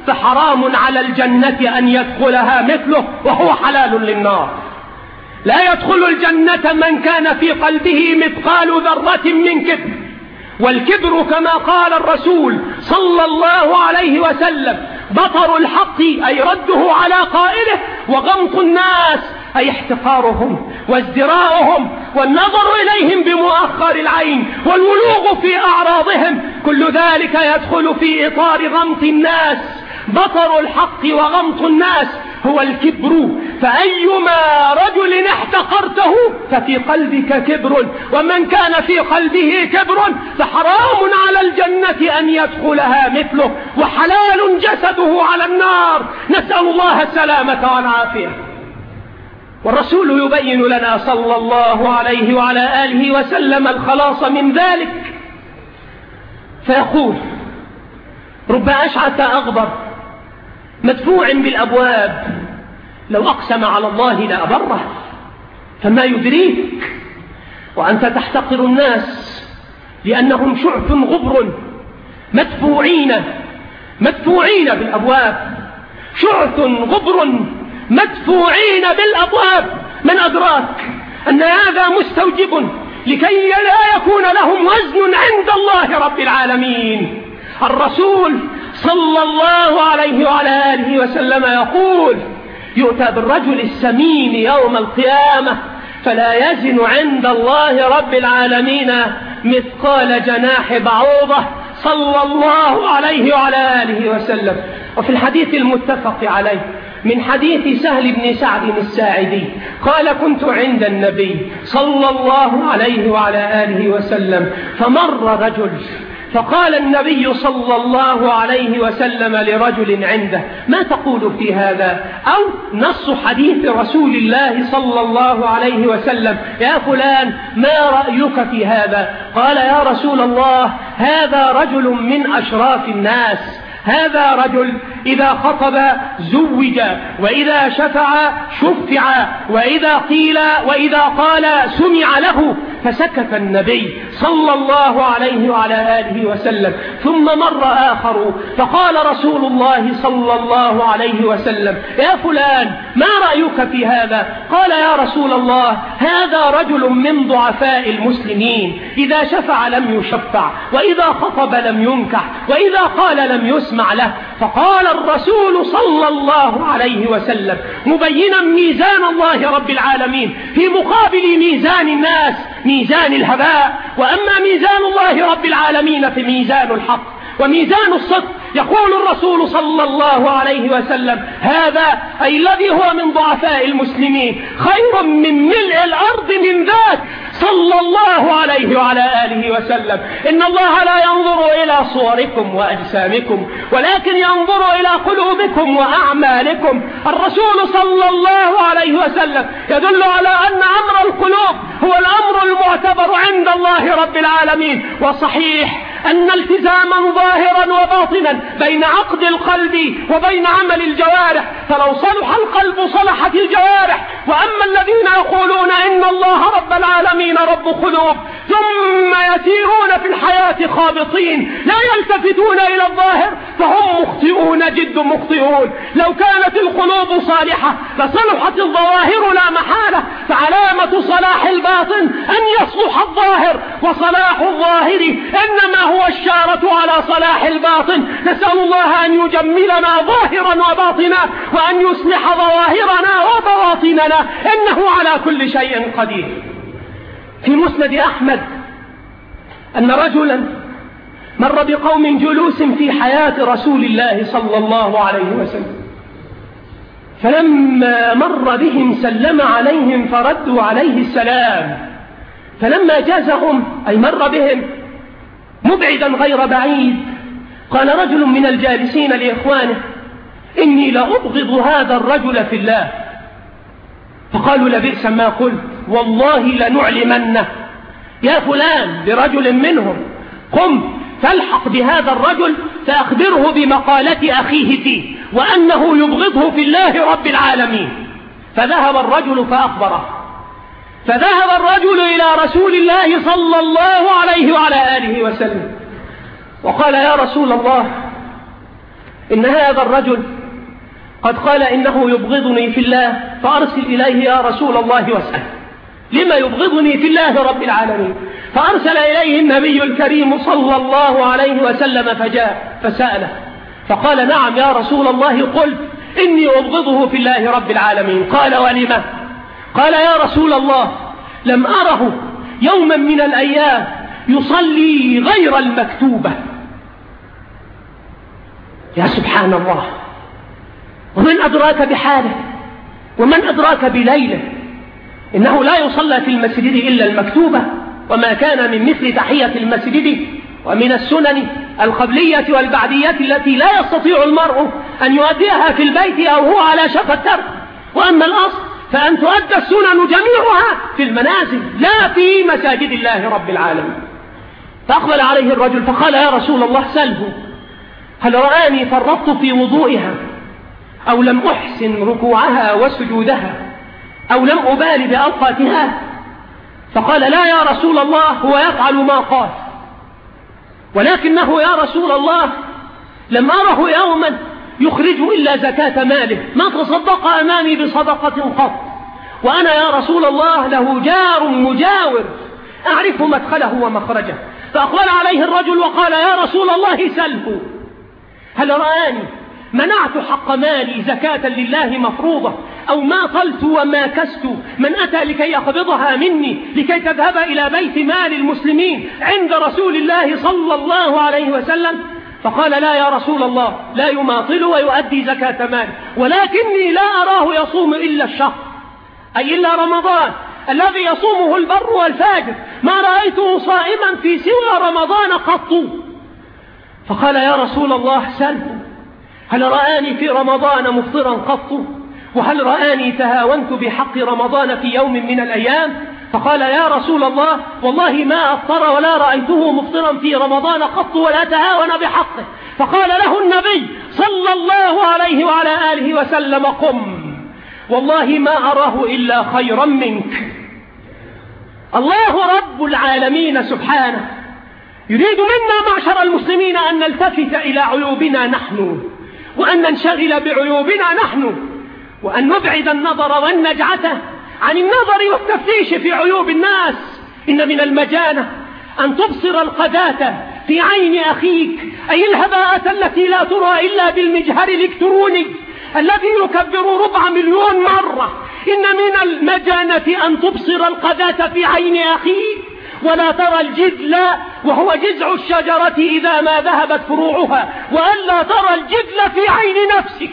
فحرام على الجنة أن يدخلها مثله وهو حلال للنار. لا يدخل الجنة من كان في قلبه مثقال ذرة من كبر، والكبر كما قال الرسول صلى الله عليه وسلم بطر الحق أي رده على قائله، وغمط الناس أي احتقارهم وازدراؤهم والنظر إليهم بمؤخر العين والولوغ في أعراضهم، كل ذلك يدخل في إطار غمط الناس. بطر الحق وغمط الناس هو الكبر، فأيما رجل احتقرته ففي قلبك كبر، ومن كان في قلبه كبر فحرام على الجنة أن يدخلها مثله، وحلال جسده على النار، نسأل الله السلامة والعافية. والرسول يبين لنا صلى الله عليه وعلى آله وسلم الخلاص من ذلك، فيقول: رب أشعث أغبر مدفوع بالأبواب لو أقسم على الله لأبره، فما يدريك وأنت تحتقر الناس لأنهم شعث غبر مدفوعين بالأبواب، شعث غبر مدفوعين بالأبواب. من أدراك أن هذا مستوجب لكي لا يكون لهم وزن عند الله رب العالمين؟ الرسول صلى الله عليه وعلى آله وسلم يقول: يؤتى بالرجل السمين يوم القيامة فلا يزن عند الله رب العالمين مثقال جناح بعوضة، صلى الله عليه وعلى آله وسلم. وفي الحديث المتفق عليه من حديث سهل بن سعد الساعدي قال: كنت عند النبي صلى الله عليه وعلى آله وسلم فمر رجل، فقال النبي صلى الله عليه وسلم لرجل عنده: ما تقول في هذا؟ أو نص حديث رسول الله صلى الله عليه وسلم: يا فلان ما رأيك في هذا؟ قال: يا رسول الله هذا رجل من أشراف الناس، هذا رجل إذا خطب زوج، وإذا شفع شفع، وإذا قال سمع له. فسكت النبي صلى الله عليه وعلى آله وسلم. ثم مر آخر فقال رسول الله صلى الله عليه وسلم: يا فلان ما رأيك في هذا؟ قال: يا رسول الله هذا رجل من ضعفاء المسلمين، إذا شفع لم يشفع، وإذا خطب لم ينكح، وإذا قال لم يسمع له. فقال الرسول صلى الله عليه وسلم مبينا ميزان الله رب العالمين في مقابل ميزان الناس، ميزان الهباء، وأما ميزان الله رب العالمين في ميزان الحق وميزان الصدق. يقول الرسول صلى الله عليه وسلم: هذا أي الذي هو من ضعفاء المسلمين خير من ملء الأرض من ذاك، صلى الله عليه وعلى آله وسلم. إن الله لا ينظر إلى صوركم وأجسامكم ولكن ينظر إلى قلوبكم وأعمالكم. الرسول صلى الله عليه وسلم يدل على أن أمر القلوب هو الأمر المعتبر عند الله رب العالمين. وصحيح أن التزاما ظاهرا وباطنا بين عقد القلب وبين عمل الجوارح، فلو صلح القلب صلحت الجوارح. وأما الذين يقولون إن الله رب العالمين رب قلوب ثم يسيرون في الحياة خابطين لا يلتفتون إلى الظاهر فهم مخطئون جد مخطئون. لو كانت القلوب صالحة لصلحت الظواهر لا محالة، فعلامة صلاح الباطن أن يصلح الظاهر، وصلاح الظاهر إنما هو الشارة على صلاح الباطن. نسأل الله أن يجملنا ظاهرا وباطنا، وأن يصلح ظواهرنا وبواطننا، إنه على كل شيء قدير. في مسند أحمد أن رجلا مر بقوم جلوس في حياة رسول الله صلى الله عليه وسلم، فلما مر بهم سلم عليهم فردوا عليه السلام، فلما جازهم أي مر بهم مبعدا غير بعيد قال رجل من الجالسين لإخوانه: إني لأبغض هذا الرجل في الله. فقالوا: لبئس ما قلت، والله لنعلمنه. يا فلان برجل منهم قم فالحق بهذا الرجل فأخبره بمقالة أخيه فيه وأنه يبغضه في الله رب العالمين. فذهب الرجل فأخبره، فذهب الرجل إلى رسول الله صلى الله عليه وعلى آله وسلم وقال: يا رسول الله إن هذا الرجل قد قال إنه يبغضني في الله، فأرسل إليه يا رسول الله واسأل لما يبغضني في الله رب العالمين. فأرسل إليه النبي الكريم صلى الله عليه وسلم فجاء فسأله فقال نعم يا رسول الله قلت إني أبغضه في الله رب العالمين. قال ولما؟ قال يا رسول الله لم أره يوما من الأيام يصلي غير المكتوبة. يا سبحان الله، ومن أدراك بحاله ومن أدراك بليله إنه لا يصلى في المسجد إلا المكتوبة، وما كان من مثل تحية المسجد ومن السنن القبلية والبعدية التي لا يستطيع المرء أن يؤديها في البيت أو هو على شفا الترك. وأما الأصل فأن تؤدى السنن جميعها في المنازل لا في مساجد الله رب العالمين. فأقبل عليه الرجل فقال يا رسول الله سله هل رآني فرطت في وضوئها أو لم أحسن ركوعها وسجودها أو لم أبالي بأوقاتها؟ فقال لا يا رسول الله هو يفعل ما قال، ولكنه يا رسول الله لم أره يوما يخرج إلا زكاة ماله، ما تصدق أمامي بصدقة قط، وأنا يا رسول الله له جار مجاور أعرف مدخله ومخرجه. فأقبل عليه الرجل وقال يا رسول الله سله هل رآني منعت حق مالي زكاة لله مفروضة أو ما قلت وما كست من أتى لكي يقبضها مني لكي تذهب إلى بيت مال المسلمين عند رسول الله صلى الله عليه وسلم؟ فقال لا يا رسول الله لا يماطل ويؤدي زكاة مال، ولكني لا أراه يصوم إلا الشهر أي إلا رمضان الذي يصومه البر والفاجر، ما رأيته صائما في سوى رمضان قط. فقال يا رسول الله سله هل رآني في رمضان مفطرا قط؟ وهل رآني تهاونت بحق رمضان في يوم من الأيام؟ فقال يا رسول الله والله ما أفطر ولا رأيته مفطرا في رمضان قط ولا تهاون بحقه. فقال له النبي صلى الله عليه وعلى آله وسلم قم والله ما أراه إلا خيرا منك. الله رب العالمين سبحانه يريد منا معشر المسلمين أن نلتفت إلى عيوبنا نحن، وأن ننشغل بعيوبنا نحن، وأن نبعد النظر والنجعة عن النظر والتفتيش في عيوب الناس. إن من المجانة أن تبصر القذاة في عين أخيك، أي الهباءة التي لا ترى إلا بالمجهر الإلكتروني الذي يكبر 4 مليون مرة. إن من المجانة أن تبصر القذاة في عين أخيك ولا ترى الجذل وهو جذع الشجرة إذا ما ذهبت فروعها، وألا ترى الجذل في عين نفسك.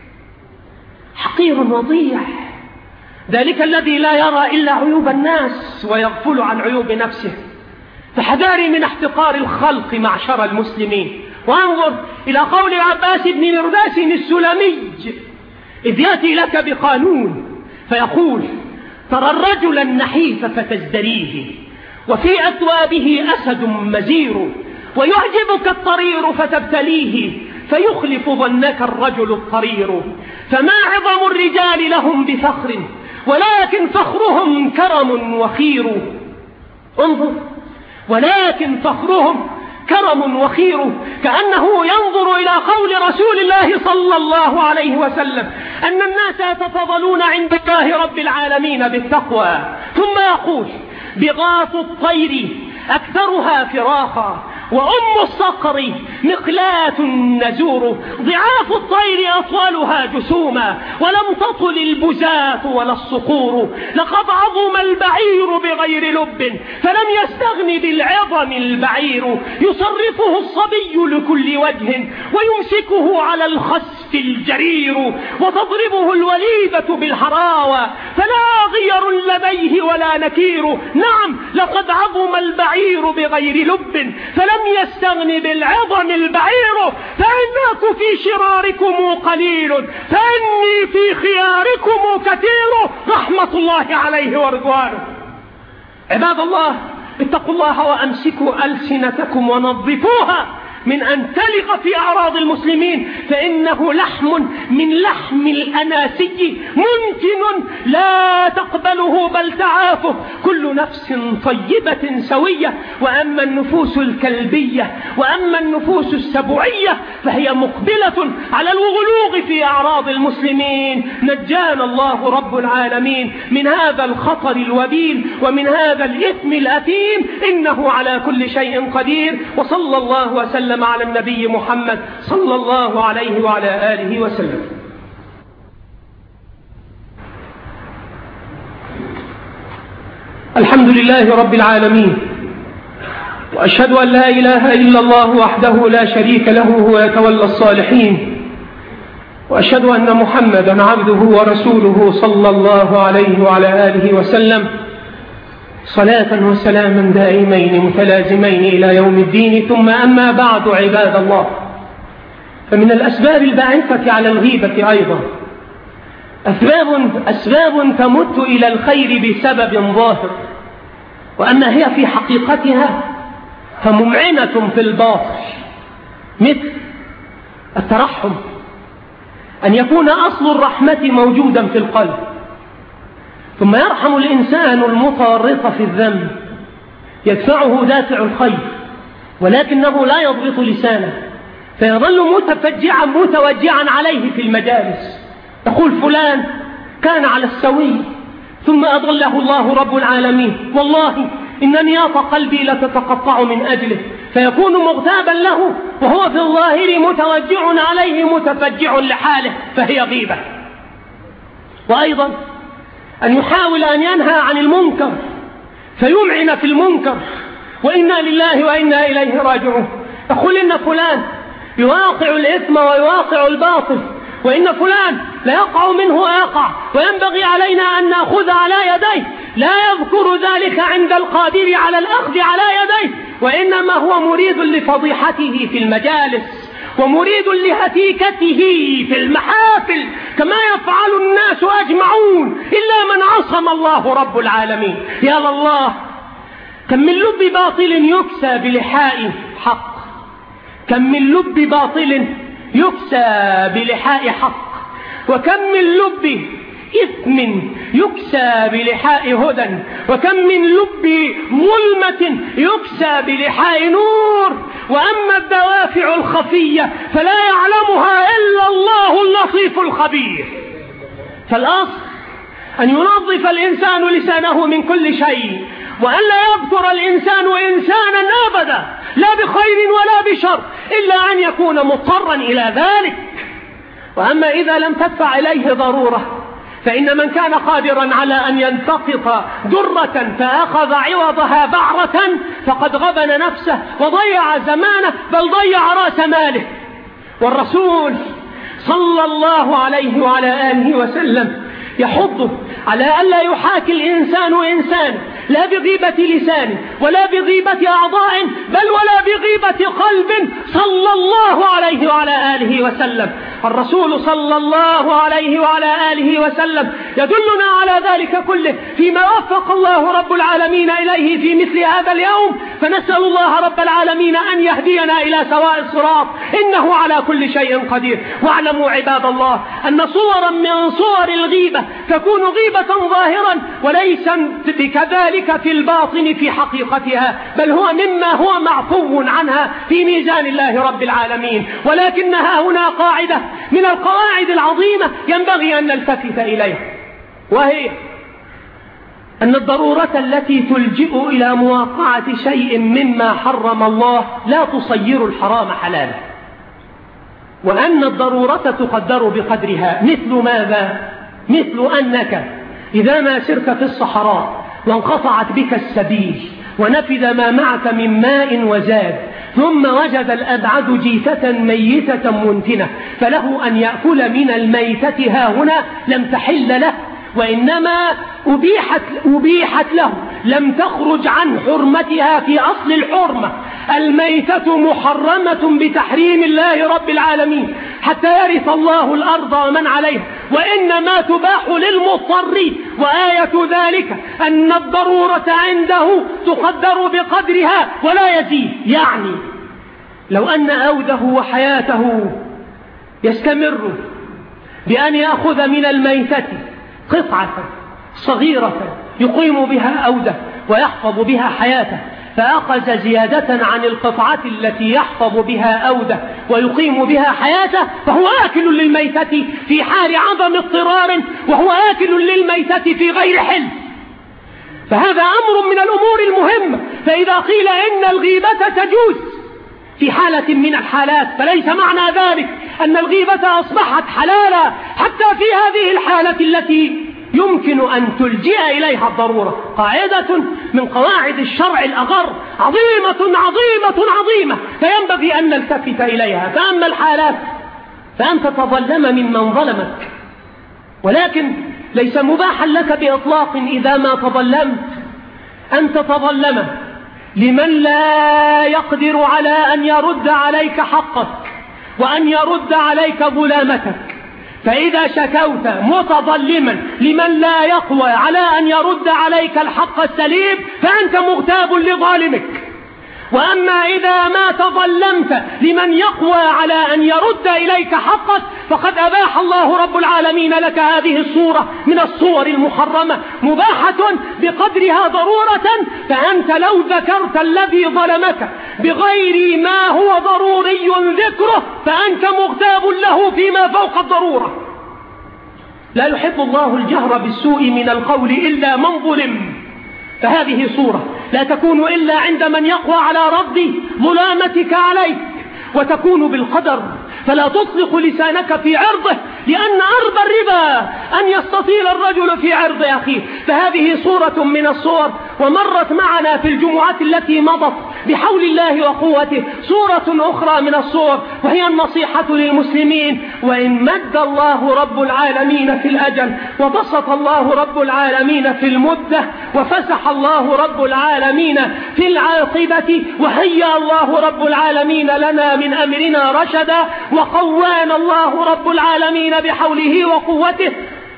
حقير وضيع ذلك الذي لا يرى إلا عيوب الناس ويغفل عن عيوب نفسه. فحذاري من احتقار الخلق معشر المسلمين. وانظر إلى قول عباس بن مرداس السلمي إذ يأتي لك بقانون فيقول ترى الرجل النحيف فتزدريه وفي أثوابه أسد مزير، ويعجبك الطرير فتبتليه فيخلف ظنك الرجل الطرير. فما عظم الرجال لهم بفخر ولكن فخرهم كرم وخير. انظر ولكن فخرهم كرم وخير، كأنه ينظر إلى قول رسول الله صلى الله عليه وسلم أن الناس يتفضلون عند الله رب العالمين بالتقوى. ثم يقول بغاث الطير أكثرها فراخا وأم الصقر مقلاة نزور، ضعاف الطير أطولها جسوما ولم تطل البزاة ولا الصقور. لقد عظم البعير بغير لب فلم يستغن بالعظم البعير، يصرفه الصبي لكل وجه ويمسكه على الخسف الجرير، وتضربه الوليدة بالحراوة فلا غير لديه ولا نكير. نعم لقد عظم البعير بغير لب فلم يستغن بالعظم البعير، فإنكم في شراركم قليل فإني في خياركم كثير، رحمة الله عليه ورضوانه. عباد الله اتقوا الله وأمسكوا ألسنتكم ونظفوها من أن تلغ في أعراض المسلمين، فإنه لحم من لحم الأناسي منتن لا تقبله بل تعافه كل نفس طيبة سوية. وأما النفوس الكلبية وأما النفوس السبوعية فهي مقبلة على الغلوغ في أعراض المسلمين. نجانا الله رب العالمين من هذا الخطر الوبيل ومن هذا الإثم الأثيم، إنه على كل شيء قدير. وصلى الله وسلم على النبي محمد صلى الله عليه وعلى آله وسلم. الحمد لله رب العالمين، وأشهد أن لا إله إلا الله وحده لا شريك له هو يتولى الصالحين، وأشهد أن محمدا عبده ورسوله صلى الله عليه وعلى آله وسلم، صلاة وسلاما دائمين متلازمين إلى يوم الدين. ثم أما بعد، عباد الله، فمن الأسباب الباعثة على الغيبة أيضا أسباب تمت إلى الخير بسبب ظاهر، وأما هي في حقيقتها فممعنة في الباطل، مثل الترحم، أن يكون أصل الرحمة موجودا في القلب، ثم يرحم الإنسان المتورط في الذنب، يدفعه دافع الخير ولكنه لا يضبط لسانه، فيظل متوجعا عليه في المجالس. يقول فلان كان على السوي ثم أضله الله رب العالمين، والله إن نياط قلبي لتتقطع من أجله، فيكون مغتابا له وهو في الظاهر متوجع عليه متفجع لحاله، فهي غيبة. وأيضا أن يحاول أن ينهى عن المنكر فيمعن في المنكر، وإنا لله وإنا إليه راجعون. يقول إن فلان يواقع الإثم ويواقع الباطل، وإن فلان لا يقع منه ويقع، وينبغي علينا أن نأخذ على يديه. لا يذكر ذلك عند القادر على الأخذ على يديه، وإنما هو مريد لفضيحته في المجالس، ومريد لهتيكته في المحافل، كما يفعل الناس أجمعون إلا من عصم الله رب العالمين. يا الله، كم من لب باطل يكسى بلحاء حق، كم من لب باطل يكسى بلحاء حق، وكم من لب إثم يكسى بلحاء هدى، وكم من لب ظلمة يكسى بلحاء نور. وأما الدوافع الخفية فلا يعلمها إلا الله اللطيف الخبير. فالأصل أن ينظف الإنسان لسانه من كل شيء، وأن لا يبتر الإنسان إنسانا أبدا، لا بخير ولا بشر، إلا أن يكون مضطرا إلى ذلك. وأما إذا لم تدفع إليه ضرورة، فإن من كان قادرا على أن ينتقط درة فأخذ عوضها بعرة فقد غبن نفسه وضيع زمانه، بل ضيع رأس ماله. والرسول صلى الله عليه وعلى آله وسلم يحض على ألا يحاكي الإنسان إنسان، لا بغيبة لسان ولا بغيبة أعضاء، بل ولا بغيبة قلب، صلى الله عليه وعلى آله وسلم. الرسول صلى الله عليه وعلى آله وسلم يدلنا على ذلك كله فيما وفق الله رب العالمين إليه في مثل هذا اليوم، فنسأل الله رب العالمين أن يهدينا إلى سواء الصراط، إنه على كل شيء قدير. واعلموا عباد الله أن صورا من صور الغيبة تكون غيبة ظاهرا، وليس بكذلك في الباطن في حقيقتها، بل هو مما هو معفو عنها في ميزان الله رب العالمين. ولكنها هنا قاعدة من القواعد العظيمة ينبغي أن نلتفت إليها، وهي أن الضرورة التي تلجئ إلى مواقعة شيء مما حرم الله لا تصير الحرام حلالا، وأن الضرورة تقدر بقدرها. مثل ماذا؟ مثل أنك إذا ما سرت في الصحراء وانقطعت بك السبيل ونفذ ما معك من ماء وزاد، ثم وجد الأبعد جيفة ميتة منتنة، فله أن يأكل من الميتة هاهنا لم تحل له، وإنما أبيحت له، لم تخرج عن حرمتها في أصل الحرمة. الميتة محرمة بتحريم الله رب العالمين حتى يرث الله الأرض ومن عليها، وإنما تباح للمضطر. وآية ذلك أن الضرورة عنده تقدر بقدرها ولا يزيد، يعني لو أن أوده وحياته يستمر بأن يأخذ من الميتة قطعة صغيرة يقيم بها أوده ويحفظ بها حياته، فأخذ زيادة عن القطعة التي يحفظ بها أوده ويقيم بها حياته، فهو آكل للميتة في حال عدم اضطرار، وهو آكل للميتة في غير حل. فهذا أمر من الأمور المهمة. فإذا قيل إن الغيبة تجوز في حالة من الحالات، فليس معنى ذلك أن الغيبة أصبحت حلالا حتى في هذه الحالة التي يمكن أن تلجئ إليها الضرورة. قاعدة من قواعد الشرع الأغر عظيمة عظيمة عظيمة، فينبغي أن نلتفت إليها. فأما الحالات فأن تتظلم ممن ظلمك، ولكن ليس مباحا لك بإطلاق إذا ما تظلمت أن تتظلم لمن لا يقدر على أن يرد عليك حقك وأن يرد عليك ظلامتك. فإذا شكوت متظلما لمن لا يقوى على أن يرد عليك الحق السليم فأنت مغتاب لظالمك. وأما إذا ما تظلمت لمن يقوى على أن يرد إليك حقك فقد أباح الله رب العالمين لك هذه الصورة من الصور المحرمة، مباحة بقدرها ضرورة. فأنت لو ذكرت الذي ظلمك بغير ما هو ضروري ذكره فأنت مغتاب له فيما فوق الضرورة. لا يحب الله الجهر بالسوء من القول إلا من ظلم. فهذه صورة لا تكون إلا عند من يقوى على رد ظلامتك عليك، وتكون بالقدر، فلا تطلق لسانك في عرضه، لأن عرض الربا أن يستطيل الرجل في عرض أخيه. فهذه صورة من الصور. ومرت معنا في الجمعات التي مضت بحول الله وقوته صورة أخرى من الصور، وهي النصيحة للمسلمين. وإن مد الله رب العالمين في الأجل وبسط الله رب العالمين في المدة وفسح الله رب العالمين في العاقبة وهيأ الله رب العالمين لنا من أمرنا رشدا وقوانا الله رب العالمين بحوله وقوته،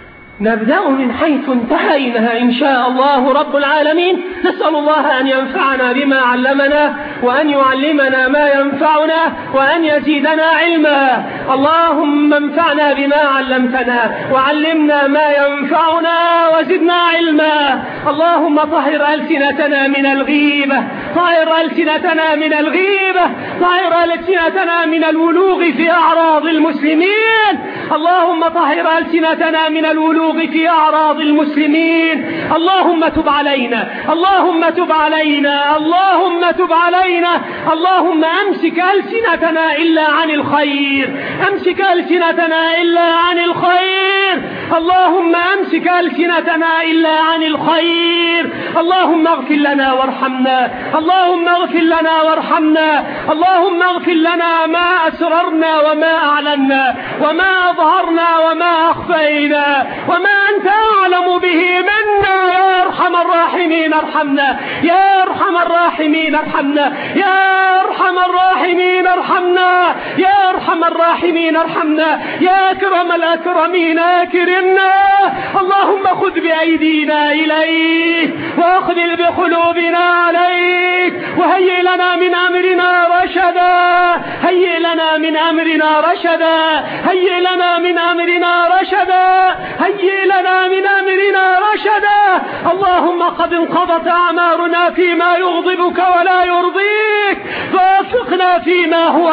نبدأ من حيث انتهينا إن شاء الله رب العالمين. نسأل الله أن ينفعنا بما علمنا وأن يعلمنا ما ينفعنا وأن يزيدنا علما. اللهم انفعنا بما علمتنا وعلمنا ما ينفعنا وزدنا علما. اللهم طهر ألسنتنا من الغيبة، طهر ألسنتنا من الغيبة، طهر ألسنتنا من الولوغ في أعراض المسلمين. اللهم طهر ألسنتنا من الولوغ في أعراض المسلمين. اللهم تب علينا، اللهم تب علينا، اللهم تب علينا. اللهم أمسك ألسنتنا إلا عن الخير، أمسك ألسنتنا إلا عن الخير. اللهم أمسك ألسنتنا إلا عن الخير. اللهم اغفر لنا وارحمنا، اللهم اغفر لنا وارحمنا. اللهم اغفر لنا ما أسررنا وما أعلنا وما أظهرنا وما أخفينا وما أنت أعلم به منا. يا أرحم الراحمين ارحمنا، يا أرحم الراحمين ارحمنا، يا أرحم الراحمين ارحمنا، يا أرحم الراحمين ارحمنا، يا أكرم الأكرمين أكرمنا. اللهم خذ بأيدينا إليك وأقبل بقلوبنا عليك، وهيئ لنا من أمرنا رشدا، هيئ لنا من أمرنا رشدا، هيئ لنا من أمرنا رشدا، هيئ لنا من أمرنا رشدا. اللهم قد انقضت أعمارنا فيما يغضبك ولا يرضيك، فوفقنا فيما هو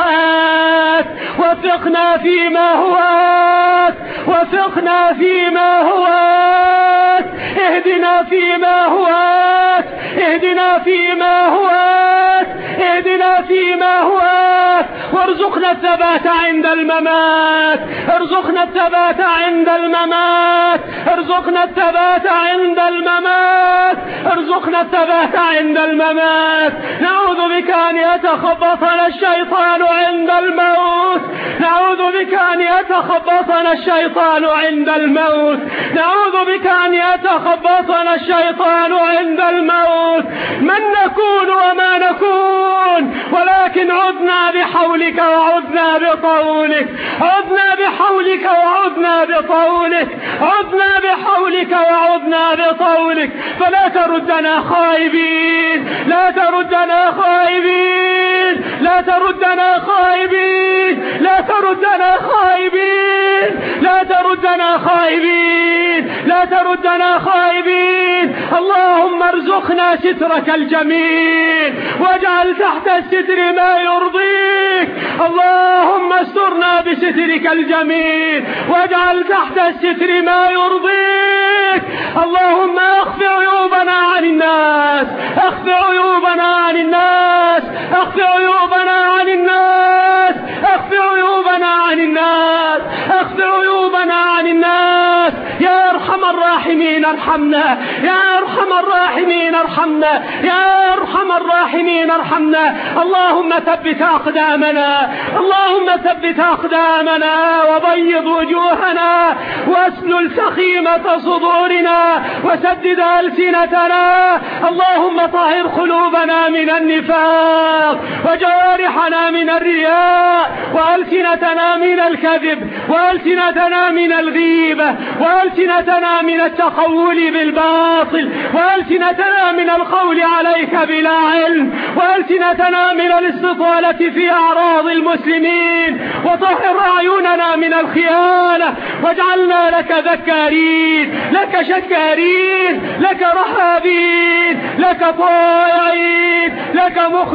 آت، وفقنا فيما هو آت، وفقنا فيما هو آت، اهدنا فيما هو آت، اهدنا فيما هو آت، اهدنا فيما هو آت، وارزقنا الثبات عند الممات، ارزقنا الثبات عند الممات، ارزقنا الثبات عند الممات، ارزقنا الثبات عند الممات. نعوذ بك أن يتخبطنا الشيطان عند الموت، نعوذ بك أن يتخبطنا الشيطان عند الموت، نعوذ بك أن يتخبطنا الشيطان عند الموت. من نكون وما نكون، ولكن عدنا بحولك وعدنا بطولك، عدنا بحولك وعدنا بطولك، عدنا بحولك بحولك وعذنا بطولك، فلا تردنا خائبين، لا تردنا خائبين، لا تردنا خائبين، لا تردنا خائبين، لا تردنا خائبين، لا تردنا خائبين. اللهم ارزقنا سترك الجميل واجعل تحت الستر ما يرضيك. اللهم استرنا بسترك الجميل واجعل تحت الستر ما يرضيك. اللهم اخف عيوبنا عن الناس، اخف عيوبنا عن الناس، اخف عيوبنا عن الناس، اخف عيوبنا عن الناس، اخف عيوبنا عن الناس. يا ارحم الراحمين ارحمنا، يا ارحم الراحمين ارحمنا، يا ارحم الراحمين ارحمنا. اللهم ثبت اقدامنا، اللهم ثبت اقدامنا وبيض وجوهنا واسلل سخيمة صدورنا وسدد ألسنتنا. اللهم طهر قلوبنا من النفاق وجوارحنا من الرياء وألسنتنا من الكذب وألسنتنا من الغيبة وألسنتنا من التقول بالباطل وألسنتنا من القول عليك بلا علم وألسنتنا من الاستطالة في أعراض المسلمين. وطهر أعيننا من الخيانة واجعلنا لك ذكارين، لك شكارين، لك رحابين، لك طائعين، لك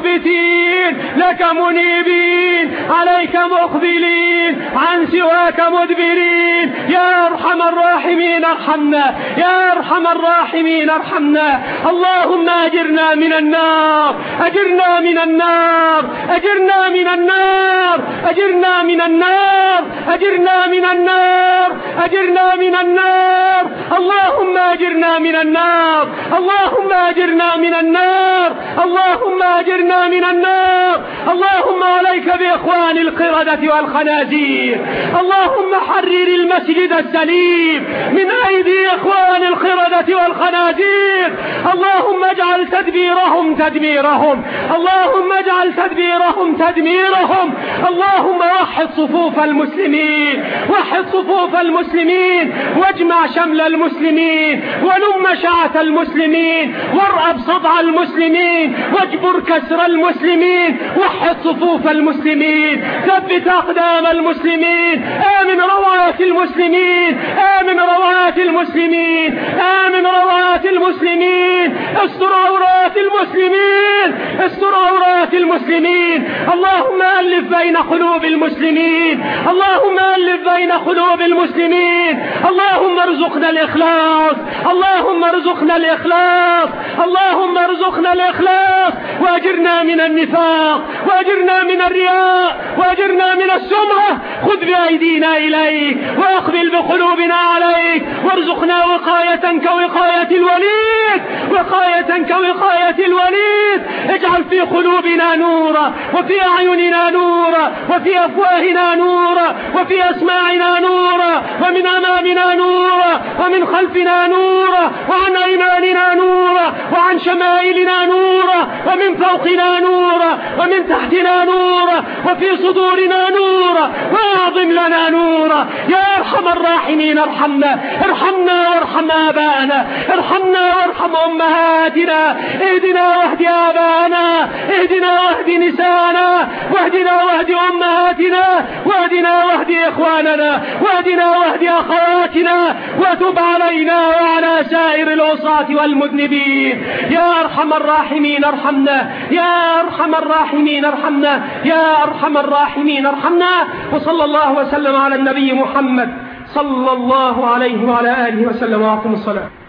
مخبتين، لك منيبين، عليك مقبلين، عن سواك مدبرين. يا أرحم الراحمين ارحمنا، يا أرحم الراحمين ارحمنا. اللهم أجرنا من النار، أجرنا من النار، أجرنا من النار، أجرنا من النار، أجرنا من النار، أجرنا من النار. اللهم أجرنا من النار، اللهم أجرنا من النار، اللهم أجرنا من النار. اللهم عليك بإخوان القردة والخنازير. اللهم حرر المسجد السليم من أيدي إخوان القردة والخنازير. اللهم اجعل تدبيرهم تدميرهم، اللهم اجعل تدبيرهم تدميرهم. اللهم وحد صفوف المسلمين، وحد صفوف المسلمين واجمع شمل المسلمين ونم شعث المسلمين وارأب صدع المسلمين واجبر كسر المسلمين. وحد صفوف المسلمين، ثبت أقدام المسلمين، آمن روعات المسلمين، آمن روعات المسلمين، آمن روعات المسلمين. استر عورات المسلمين، استر عورات المسلمين. اللهم ألف بين قلوب المسلمين، اللهم ألف بين قلوب المسلمين. اللهم ارزقنا الإخلاص، اللهم ارزقنا الإخلاص، اللهم ارزقنا الإخلاص. واجرنا من النفاق، واجرنا من الرياء، واجرنا من السمعة. خذ بأيدينا إليك وأقبل بقلوبنا عليك، وارزقنا وقاية كوقاية الوليد، وقاية كوقاية الوليد. اجعل في قلوبنا نورا، وفي أعيننا نورا، وفي أفواهنا نورا، وفي أسماعنا نورا، ومن أمامنا نورا، ومن خلفنا نورا، وعن أيماننا نورا، وعن شمائلنا نورا، ومن فوقنا نورا، ومن تحتنا نورا، وفي صدورنا نورا، واعظم لنا نورا. يا أرحم الراحمين ارحمنا، ارحمنا وارحم آباءنا، ارحمنا وارحم أمهاتنا. اهدنا واهد آباءنا، اهدنا واهد نساءنا، واهدنا واهد أمهاتنا، واهدنا واهد إخواننا، واهدنا واهد أخواتنا، وتب علينا وعلى سائر العصاة والمذنبين. يا أرحم الراحمين ارحمنا، يا أرحم الراحمين ارحمنا، يا أرحم الراحمين ارحمنا. وصلى الله وسلم على النبي محمد صلى الله عليه وعلى آله وسلم. وأقم الصلاة.